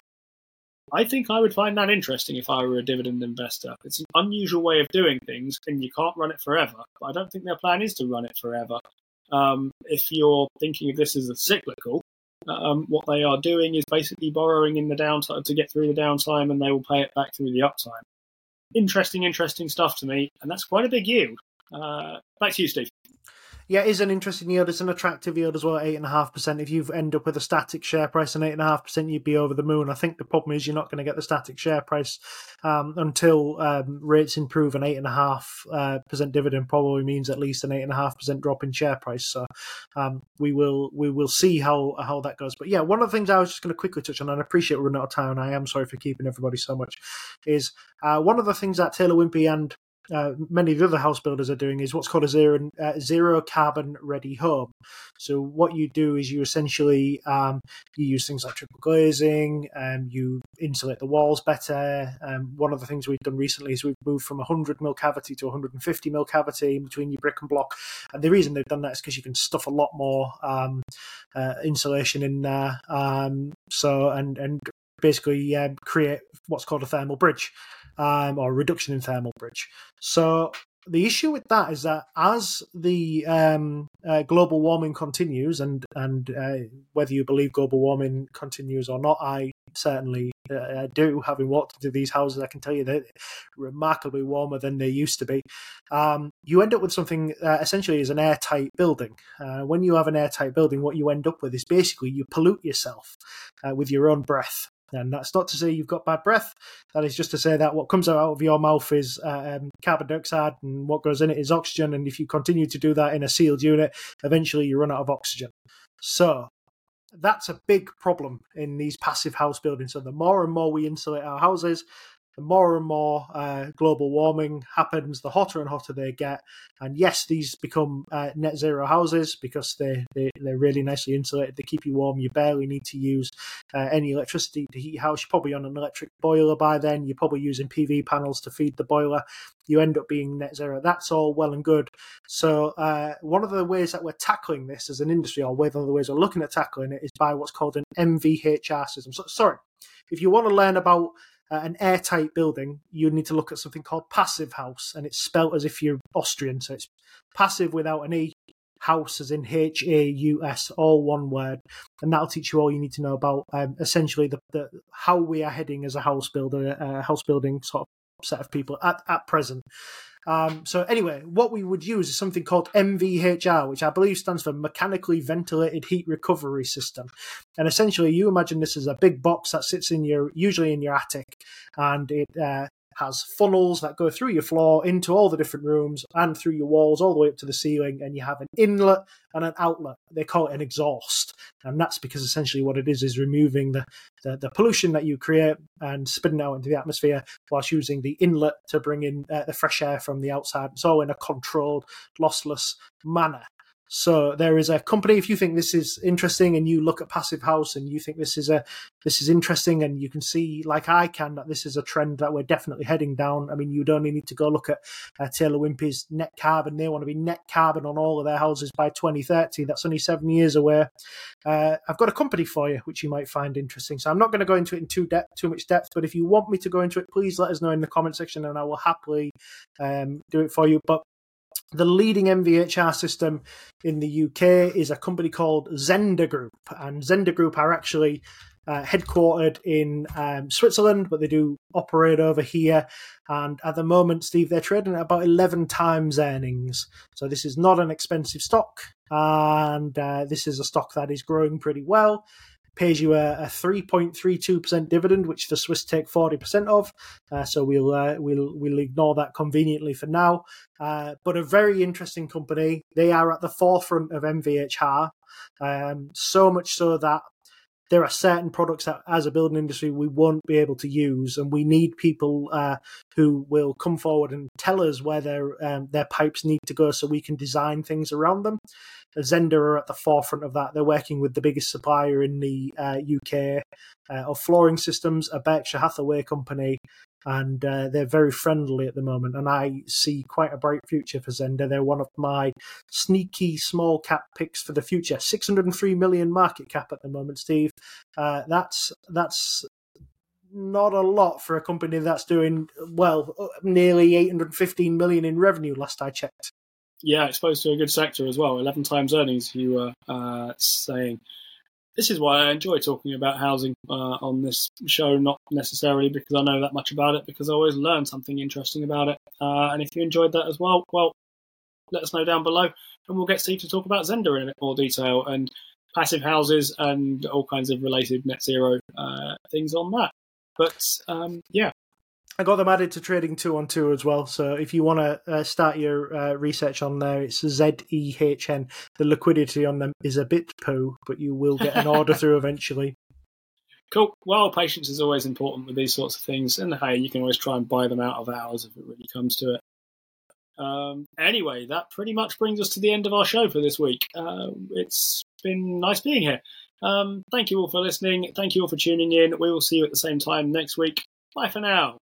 I think I would find that interesting if I were a dividend investor. It's an unusual way of doing things, and you can't run it forever. But I don't think their plan is to run it forever. Um, if you're thinking of this as a cyclical, um, what they are doing is basically borrowing in the downtime to get through the downtime, and they will pay it back through the uptime. Interesting, interesting stuff to me, and that's quite a big yield. Uh, back to you, Steve. Yeah, it is an interesting yield. It's an attractive yield as well, eight point five percent. If you end up with a static share price and eight point five percent, you'd be over the moon. I think the problem is you're not going to get the static share price um, until um, rates improve. An eight point five percent dividend probably means at least an eight point five percent drop in share price. So um, we will we will see how, how that goes. But yeah, one of the things I was just going to quickly touch on, and I appreciate we're running out of time, and I am sorry for keeping everybody so much, is uh, one of the things that Taylor Wimpey and Uh, many of the other house builders are doing is what's called a zero uh, zero carbon ready home. So what you do is you essentially um, you use things like triple glazing, and um, you insulate the walls better. Um, one of the things we've done recently is we've moved from a one hundred mil cavity to a one hundred fifty mil cavity in between your brick and block. And the reason they've done that is because you can stuff a lot more um, uh, insulation in there. Um, so and and basically um, create what's called a thermal bridge. Um, or reduction in thermal bridge. So the issue with that is that as the um, uh, global warming continues, and and uh, whether you believe global warming continues or not, I certainly uh, do. Having walked into these houses, I can tell you they're remarkably warmer than they used to be. Um, you end up with something uh, essentially as an airtight building. Uh, when you have an airtight building, what you end up with is basically you pollute yourself uh, with your own breath. And that's not to say you've got bad breath. That is just to say that what comes out of your mouth is uh, um, carbon dioxide, and what goes in it is oxygen. And if you continue to do that in a sealed unit, eventually you run out of oxygen. So that's a big problem in these passive house buildings. So the more and more we insulate our houses, the more and more uh, global warming happens, the hotter and hotter they get. And yes, these become uh, net zero houses because they, they, they're really nicely insulated. They keep you warm. You barely need to use uh, any electricity to heat your house. You're probably on an electric boiler by then. You're probably using P V panels to feed the boiler. You end up being net zero. That's all well and good. So uh, one of the ways that we're tackling this as an industry, or one of the ways we're looking at tackling it, is by what's called an M V H R system. So, sorry, if you want to learn about Uh, an airtight building, you need to look at something called passive house, and it's spelt as if you're Austrian, so it's passive without an E, house as in H A U S, all one word, and that'll teach you all you need to know about um, essentially the, the how we are heading as a house builder, uh, house building sort of set of people at, at present. Um, so anyway, what we would use is something called M V H R, which I believe stands for Mechanically Ventilated Heat Recovery System. And essentially, you imagine this as a big box that sits in your, usually in your attic, and it uh, has funnels that go through your floor into all the different rooms and through your walls all the way up to the ceiling, and you have an inlet and an outlet. They call it an exhaust, and that's because essentially what it is is removing the, the, the pollution that you create and spitting out into the atmosphere whilst using the inlet to bring in uh, the fresh air from the outside. It's all in a controlled, lossless manner. So there is a company, if you think this is interesting and you look at Passive House and you think this is a this is interesting and you can see, like I can, that this is a trend that we're definitely heading down. I mean, you'd only need to go look at uh, Taylor Wimpey's net carbon. They want to be net carbon on all of their houses by twenty thirty. That's only seven years away. Uh, I've got a company for you, which you might find interesting. So I'm not going to go into it in too, depth, too much depth, but if you want me to go into it, please let us know in the comment section and I will happily um, do it for you. But the leading M V H R system in the U K is a company called Zehnder Group, and Zehnder Group are actually uh, headquartered in um, Switzerland, but they do operate over here. And at the moment, Steve, they're trading at about eleven times earnings. So this is not an expensive stock, and uh, this is a stock that is growing pretty well. Pays you a, a three point three two percent dividend, which the Swiss take forty percent of. Uh, so we'll uh, we'll we'll ignore that conveniently for now. Uh, but a very interesting company. They are at the forefront of M V H R, um, so much so that there are certain products that, as a building industry, we won't be able to use, and we need people uh, who will come forward and tell us where their um, their pipes need to go, so we can design things around them. Zehnder are at the forefront of that. They're working with the biggest supplier in the uh, U K uh, of flooring systems, a Berkshire Hathaway company, and uh, they're very friendly at the moment. And I see quite a bright future for Zehnder. They're one of my sneaky small cap picks for the future. six hundred three million market cap at the moment, Steve. Uh, that's that's not a lot for a company that's doing, well, nearly eight hundred fifteen million in revenue last I checked. Yeah, exposed to a good sector as well. eleven times earnings, you were uh, saying. This is why I enjoy talking about housing uh, on this show, not necessarily because I know that much about it, because I always learn something interesting about it. Uh, and if you enjoyed that as well, well, let us know down below, and we'll get Steve to talk about Zehnder in a bit more detail and passive houses and all kinds of related net zero uh, things on that. But, um, yeah. I got them added to Trading two on two as well. So if you want to uh, start your uh, research on there, it's Z E H N. The liquidity on them is a bit poo, but you will get an order through eventually. Cool. Well, patience is always important with these sorts of things. And hey, you can always try and buy them out of hours if it really comes to it. Um, anyway, that pretty much brings us to the end of our show for this week. Uh, it's been nice being here. Um, thank you all for listening. Thank you all for tuning in. We will see you at the same time next week. Bye for now.